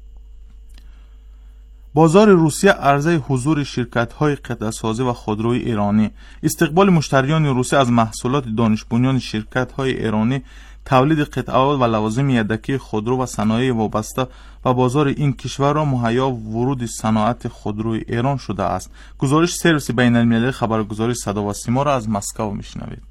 بازار روسیه عرضه حضور شرکت‌های قطعه‌سازی و خودروی ایرانی، استقبال مشتریان روسیه از محصولات دانش بنیان شرکت‌های ایرانی، تولید قطعات و لوازم یدکی خودرو و صنایع وابسته و بازار این کشور را مهیا ورود صنعت خودروی ایران شده است. گزارش سرویس بین‌المللی خبرگزاری صدا و سیما را از مسکو میشنوید.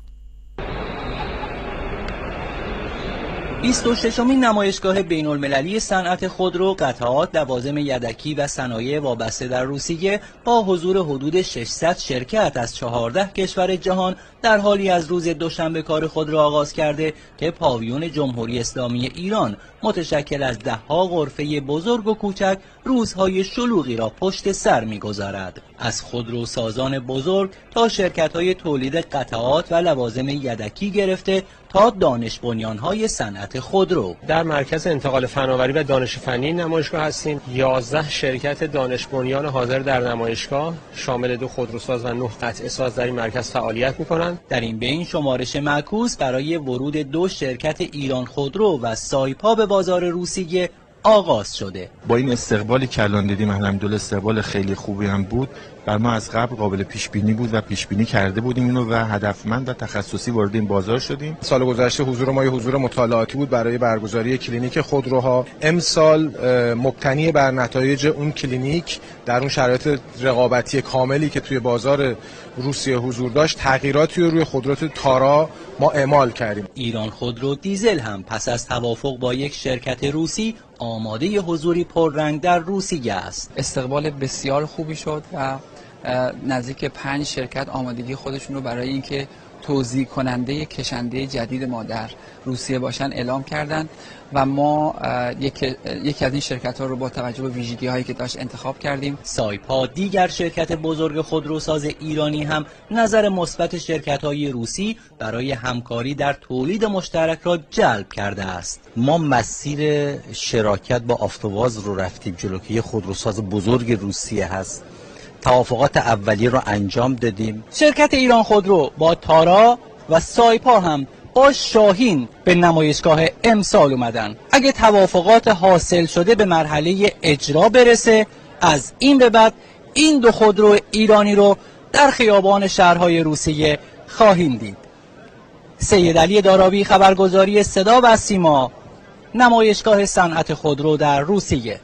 بیست و ششمین نمایشگاه بین‌المللی صنعت خودرو، قطعات، لوازم یدکی و صنایع وابسته در روسیه با حضور حدود ششصد شرکت از چهارده کشور جهان در حالی از روز دوشنبه کار خود را آغاز کرده که پاویون جمهوری اسلامی ایران متشکل از ده‌ها غرفه بزرگ و کوچک روزهای شلوغی را پشت سر می‌گذارد. از خودروسازان بزرگ تا شرکت‌های تولید قطعات و لوازم یدکی گرفته تا دانش بنیان‌های صنعت خودرو. در مرکز انتقال فناوری و دانش فنی نمایشگاه هستیم. یازده شرکت دانش بنیان حاضر در نمایشگاه شامل دو خودروساز و نه قطعه ساز در این مرکز فعالیت می‌کنند. در این بین شمارش معکوس برای ورود دو شرکت ایران خودرو و سایپا به بازار روسیه آغاز شده. با این استقبالی که الان دیدیم الحمدلله استقبال خیلی خوبی هم بود. بر ما از قبل قابل پیش بینی بود و پیش بینی کرده بودیم اینو و هدفمند و تخصصی وارد این بازار شدیم. سال گذشته حضور ما یه حضور مطالعاتی بود برای برگزاری کلینیک خودروها. امسال مبتنی بر نتایج اون کلینیک در اون شرایط رقابتی کاملی که توی بازار روسیه حضور داشت، تغییراتی رو روی خودروات تارا ما اعمال کردیم. ایران خودرو دیزل هم پس از توافق با یک شرکت روسی آماده حضوری پررنگ در روسیه است. استقبال بسیار خوبی شد و نزدیک پنج شرکت آمادگی خودشون رو برای اینکه توزیع کننده کشنده جدید ما در روسیه باشن اعلام کردن و ما یک یکی از این شرکت ها رو با توجه به ویژگی هایی که داشت انتخاب کردیم. سایپا دیگر شرکت بزرگ خودروساز ایرانی هم نظر مثبت شرکت های روسی برای همکاری در تولید مشترک را جلب کرده است. ما مسیر شراکت با آفتوواز رو رفتیم جلو که یه خودروساز بزرگ روسیه هست. توافقات اولیه رو انجام دادیم. شرکت ایران خودرو با تارا و سایپا هم با شاهین به نمایشگاه امسال اومدن. اگه توافقات حاصل شده به مرحله اجرا برسه، از این به بعد این دو خودرو ایرانی رو در خیابان شهرهای روسیه خواهیم دید. سید علی دارابی، خبرگزاری صدا و سیما، نمایشگاه صنعت خودرو در روسیه.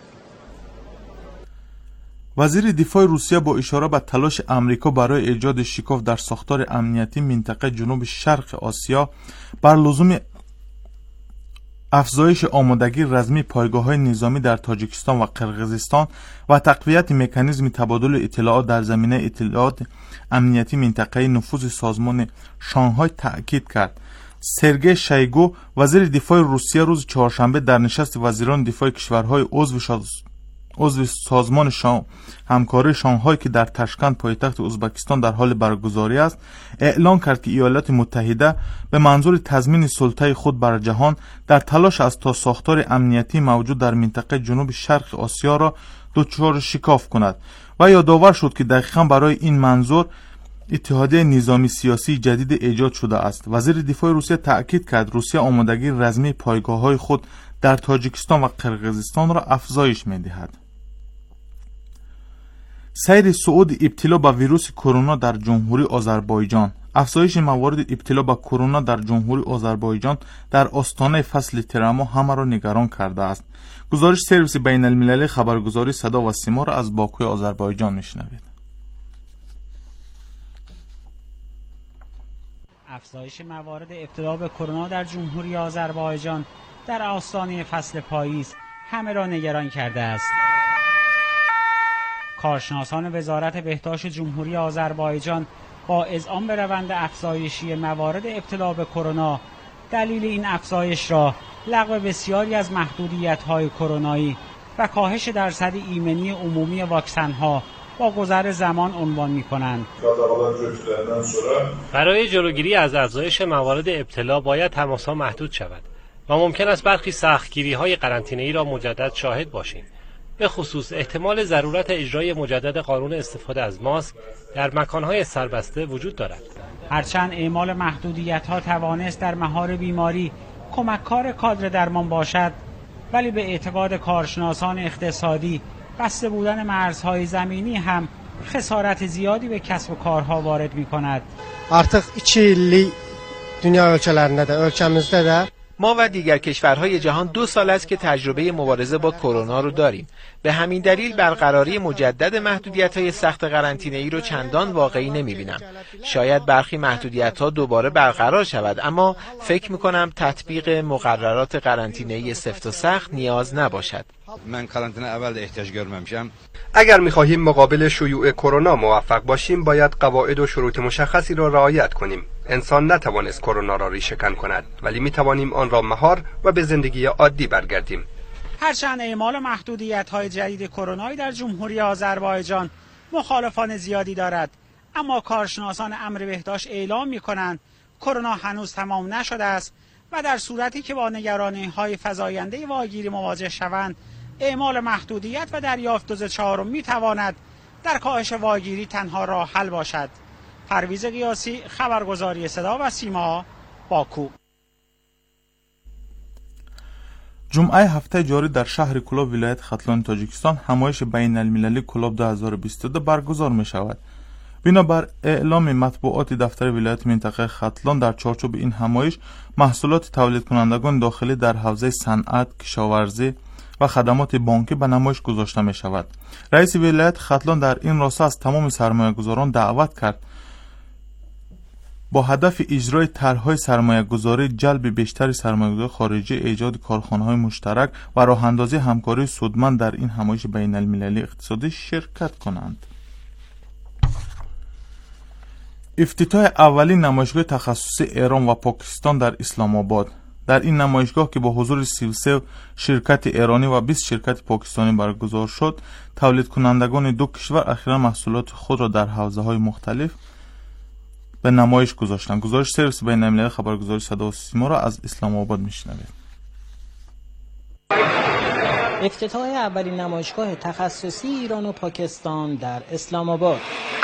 وزیر دفاع روسیه با اشاره به تلاش امریکا برای ایجاد شکاف در ساختار امنیتی منطقه جنوب شرق آسیا بر لزوم افزایش آمادگی رزمی پایگاه‌های نظامی در تاجیکستان و قرقیزستان و تقویت مکانیزم تبادل اطلاعات در زمینه اطلاعات امنیتی منطقه نفوذ سازمان شانگهای تأکید کرد. سرگئی شایگو، وزیر دفاع روسیه، روز چهارشنبه در نشست وزیران دفاع کشورهای عضو عضو سازمان شام همکاری شانگهای که در تاشکند پایتخت ازبکستان در حال برگزاری است، اعلام کرد که ایالات متحده به منظور تضمین سلطه خود بر جهان در تلاش است تا ساختار امنیتی موجود در منطقه جنوب شرق آسیا را دچار شکاف کند و یادآور شد که دقیقاً برای این منظور اتحادیه نظامی سیاسی جدید ایجاد شده است. وزیر دفاع روسیه تأکید کرد روسیه آمادگی رزمی پایگاه‌های خود در تاجیکستان و قرقیزستان را افزایش می‌دهد. سیر صعود ابتلا به ویروس کرونا در جمهوری آذربایجان. افزایش موارد ابتلا به کرونا در جمهوری آذربایجان در آستانه فصل ترما همه را نگران کرده است. گزارش سرویس بین المللی خبرگزاری صدا و سیما را از باکو آذربایجان میشنوید. افزایش موارد ابتلا به کرونا در جمهوری آذربایجان در آستانه فصل پاییز همه را نگران کرده است. کارشناسان وزارت بهداشت جمهوری آذربایجان با اذعان به روند افزایشی موارد ابتلا به کرونا دلیل این افزایش را لغو بسیاری از محدودیت‌های کرونایی و کاهش درصد ایمنی عمومی واکسن‌ها با گذر زمان عنوان می‌کنند. برای جلوگیری از افزایش موارد ابتلا باید تماس‌ها محدود شود و ممکن است برخی سختگیری‌های قرنطینه‌ای را مجدد شاهد باشیم. به خصوص احتمال ضرورت اجرای مجدد قانون استفاده از ماسک در مکان‌های سربسته وجود دارد. هرچند اعمال محدودیت‌ها توانست در مهار بیماری کمک‌کار کادر درمان باشد، ولی به اعتقاد کارشناسان اقتصادی بسته بودن مرزهای زمینی هم خسارت زیادی به کسب و کارها وارد می‌کند. Artıq iki illik dünya ölkələrində də, ölkəmizdə də ما و دیگر کشورهای جهان دو سال است که تجربه مبارزه با کرونا رو داریم. به همین دلیل برقراری مجدد محدودیت‌های سخت قرنطینه‌ای رو چندان واقعی نمی‌بینم. شاید برخی محدودیت‌ها دوباره برقرار شود، اما فکر می‌کنم تطبیق مقررات قرنطینه‌ای سفت و سخت نیاز نباشد. من قرنطینه اول احتیاج görmemişim. اگر می‌خواهیم مقابل شیوع کرونا موفق باشیم، باید قواعد و شروط مشخصی را رعایت کنیم. انسان نتوانست کرونا را ریشه‌کن کند، ولی می‌توانیم آن را مهار و به زندگی عادی برگردیم. هرچند اعمال محدودیت‌های جدید کرونایی در جمهوری آذربایجان مخالفان زیادی دارد، اما کارشناسان امر بهداشت اعلام می‌کنند کرونا هنوز تمام نشده است و در صورتی که با نگرانی‌های فزاینده واگیری مواجه شوند، اعمال محدودیت و دریافت دوز چهارم می‌تواند در کاهش واگیری تنها راه حل باشد. پرویز قیاسی، خبرگزاری صدا و سیما، باکو. جمعه هفته جاری در شهر کلاب ولایت ختلان تاجیکستان همایش بین المللی کلاب دو هزار و بیست و دو برگزار می شود. بنابر اعلام مطبوعات دفتر ولایت منطقه ختلان، در چارچوب این همایش محصولات تولید کنندگان داخلی در حوزه صنعت، کشاورزی و خدمات بانکی به نمایش گذاشته می شود. رئیس ولایت ختلان در این راسته از تمام سرمایه‌گذاران دعوت کرد با هدف اجرای طرح‌های سرمایه‌گذاری، جلب بیشتر سرمایه‌گذار خارجی، ایجاد کارخانه‌های مشترک و راه‌اندازی همکاری سودمند در این همایش بین المللی اقتصادی شرکت کنند. افتتاح اولین نمایشگاه تخصصی ایران و پاکستان در اسلام آباد. در این نمایشگاه که با حضور سی و سه شرکت ایرانی و بیست شرکت پاکستانی برگزار شد، تولید کنندگان دو کشور اخیراً محصولات خود را در حوزه‌های مختلف به نمایش گذاشتند. گزارش سرویس بین المللی خبرگزاری صدا و سیما را از اسلام آباد میشنوید. افتتاح اولین نمایشگاه تخصصی ایران و پاکستان در اسلام آباد.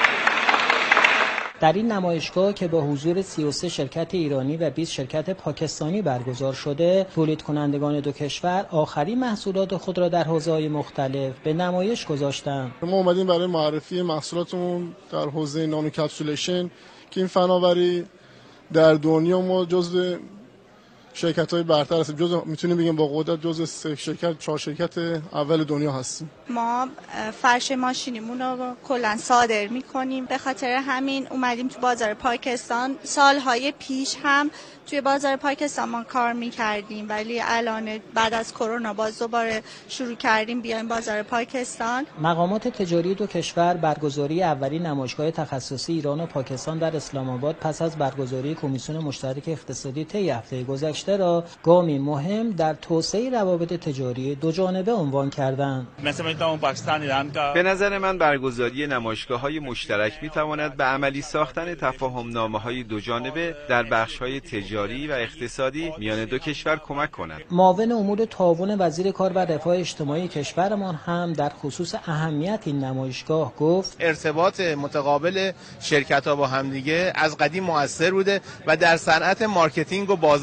در این نمایشگاه که با حضور سی و سه شرکت ایرانی و بیست شرکت پاکستانی برگزار شده، تولید کنندگان دو کشور آخرین محصولات خود را در حوزه‌های مختلف به نمایش گذاشتند. ما اومدیم برای معرفی محصولاتمون در حوزه نانو کپسولیشن که این فناوری در دنیا ما جزو شرکت‌های برتر هستیم، جزو میتونیم بگیم با قدرت جزو سه شرکت چهار شرکت اول دنیا هستیم. ما فرش ماشینیمون رو کلا صادر می‌کنیم، به خاطر همین اومدیم تو بازار پاکستان. سال‌های پیش هم توی بازار پاکستان ما کار می‌کردیم، ولی الان بعد از کرونا باز دوباره شروع کردیم بیایم بازار پاکستان. مقامات تجاری دو کشور برگزاری اولین نمایشگاه تخصصی ایران و پاکستان در اسلام آباد پس از برگزاری کمیسیون مشترک اقتصادی طی هفته گذشته را گامی مهم در توسعه روابط تجاری دو جانبه عنوان کردند. به نظر من برگزاری نمایشگاه‌های مشترک می‌تواند به عملی ساختن تفاهم‌نامه‌های دو جانبه در بخش‌های تجاری و اقتصادی میان دو کشور کمک کند. معاون امور تعاون وزیر کار و رفاه اجتماعی کشورمان هم در خصوص اهمیت این نمایشگاه گفت: ارتباط متقابل شرکت‌ها با همدیگه از قدیم مؤثر بوده و در صنعت مارکتینگ و بازارسازی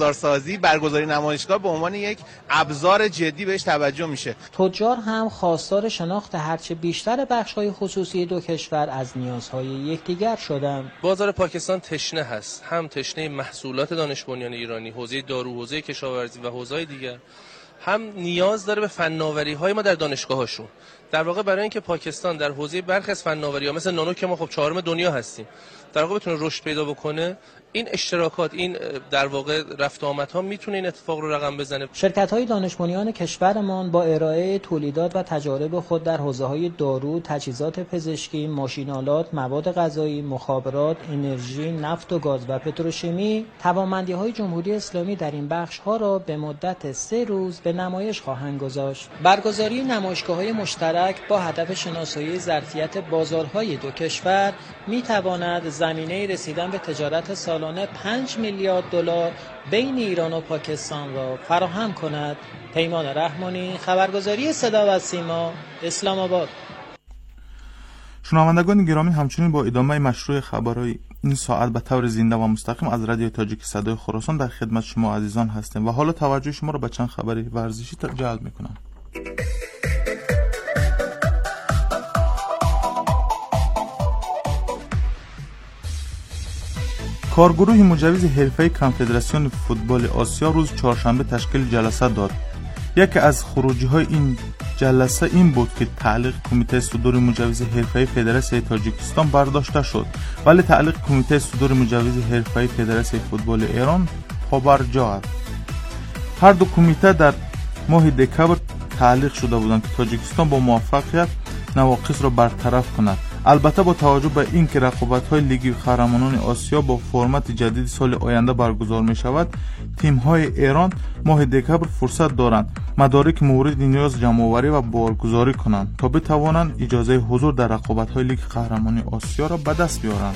کشاورزی برگزاری نمایشگاه به عنوان یک ابزار جدی بهش توجه میشه. تجار هم خواستار شناخت هرچه بیشتر بخش‌های خصوصی دو کشور از نیازهای یکدیگر شدند. بازار پاکستان تشنه هست، هم تشنه محصولات دانش بنیان ایرانی، حوزه دارو، حوزه کشاورزی و حوزه‌های دیگر، هم نیاز داره به فناوری‌های ما در دانشگاه‌هاشون. در واقع برای اینکه پاکستان در حوزه برخی از فناوری‌ها مثل نانو که ما خب چهارم دنیا هستیم، در واقع بتونه رشد پیدا بکنه، این اشتراکات، این در واقع رفت و آمدها میتونه این اتفاق رو رقم بزنه. شرکت‌های دانش بنیان کشورمان با ارائه تولیدات و تجارب خود در حوزه‌های دارو، تجهیزات پزشکی، ماشین‌آلات، مواد غذایی، مخابرات، انرژی، نفت و گاز و پتروشیمی، توانمندی‌های جمهوری اسلامی در این بخش‌ها را به مدت سه روز به نمایش خواهند گذاشت. برگزاری نمایشگاه‌های مشترک با هدف شناسایی ظرفیت بازارهای دو کشور می‌تواند زمینه رسیدن به تجارت سالانه پنج میلیارد دلار بین ایران و پاکستان را فراهم کند. پیمان رحمانی، خبرگزاری صدا و سیما، اسلام آباد. شنوندگان گرامی، همچنین با ادامه مشروع خبرهای این ساعت به طور زنده و مستقیم از رادیو تاجیک صدای خراسان در خدمت شما عزیزان هستیم و حالا توجه شما را به چند خبر ورزشی جلب می‌کنم. کارگروه مجوز حرفه‌ای کنفدراسیون فوتبال آسیا روز چهارشنبه تشکیل جلسه داد. یکی از خروجی‌های این جلسه این بود که تعلیق کمیته صدور مجوز حرفه‌ای فدراسیون تاجیکستان برداشته شد، ولی تعلیق کمیته صدور مجوز حرفه‌ای فدراسیون فوتبال ایران پابرجا است. هر دو کمیته در ماه دکمبر تعلیق شده بودند که تاجیکستان با موفقیت نواقص را برطرف کند. البته با توجه به اینکه رقابت‌های لیگ قهرمانان آسیا با فرمت جدید سال آینده برگزار می‌شود، تیم‌های ایران ماه دکمبر فرصت دارند مدارک مورد نیاز جمع‌آوری و بارگذاری کنند تا بتوانند اجازه حضور در رقابت‌های لیگ قهرمانان آسیا را به دست بیارند.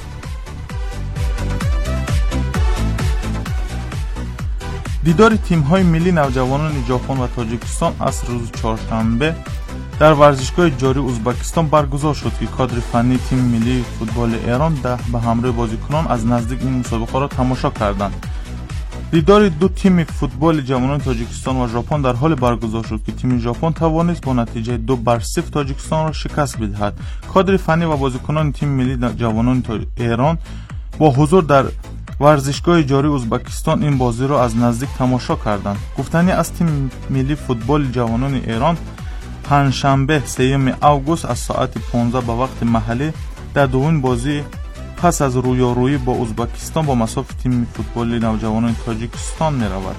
دیدار تیم‌های ملی نوجوانان ژاپن و تاجیکستان از روز چهارشنبه در ورزشگاه جاری ازبکستان برگزار شد که کادر فنی تیم ملی فوتبال ایران ده به همراه بازیکنان از نزدیک این مسابقه را تماشا کردند. دیدار دو تیم فوتبال جوانان تاجیکستان و ژاپن در حال برگزار شد که تیم ژاپن توانست با نتیجه دو بر صفر تاجیکستان را شکست بدهد. کادر فنی و بازیکنان تیم ملی جوانان ایران با حضور در ورزشگاه جاری ازبکستان این بازی را از نزدیک تماشا کردند. گفتنی از تیم ملی فوتبال جوانان ایران پنجشنبه سوم آگوست از ساعت پانزده به وقت محلی در دومین بازی پس از رویارویی با ازبکستان با مصاف تیم فوتبال نوجوانان تاجیکستان می رود.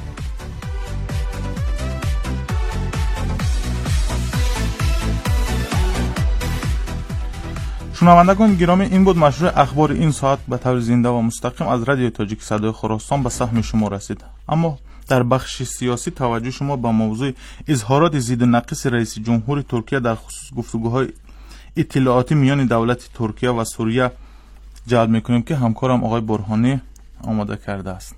شنوندگان گرامی، این بود مشروع اخبار این ساعت به طور زنده و مستقیم از رادیو تاجیک صدای خراسان به سهم شما رسید. اما در بخش سیاسی توجه شما به موضوع اظهارات ضد نقیص رئیس جمهور ترکیه در خصوص گفتگوهای اطلاعاتی میان دولت ترکیه و سوریه جلب میکنیم که همکارم آقای برهانی آماده کرده است.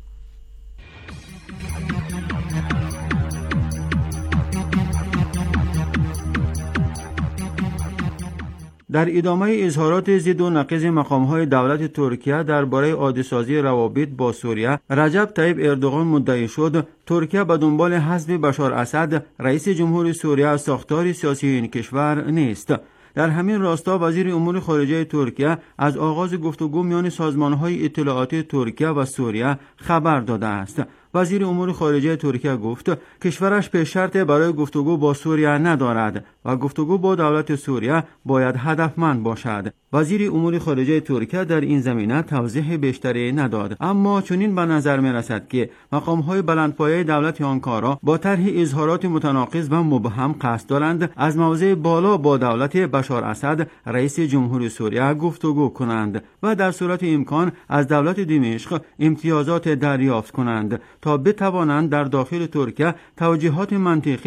در ادامه اظهارات ضد و نقیض مقام‌های دولت ترکیه درباره عادی‌سازی روابط با سوریه، رجب طیب اردوغان مدعی شد ترکیه به دنبال حذف بشار اسد رئیس جمهور سوریه از ساختار سیاسی این کشور نیست. در همین راستا وزیر امور خارجه ترکیه از آغاز گفتگو میان سازمان‌های اطلاعاتی ترکیه و سوریه خبر داده است. وزیر امور خارجه ترکیه گفت کشورش پیش شرط برای گفتگو با سوریه ندارد و گفتگو با دولت سوریه باید هدفمند باشد. وزیر امور خارجه ترکیه در این زمینه توضیح بیشتری نداد، اما چنین به نظر می رسد که مقام‌های بلندپایه دولت آنکارا با طرح اظهارات متناقض و مبهم قصد دارند از موضع بالا با دولت بشار اسد رئیس جمهور سوریه گفتگو کنند و در صورت امکان از دولت دمشق امتیازات دریافت کنند تا بتوانند در داخل ترکیه توجیهات منطقی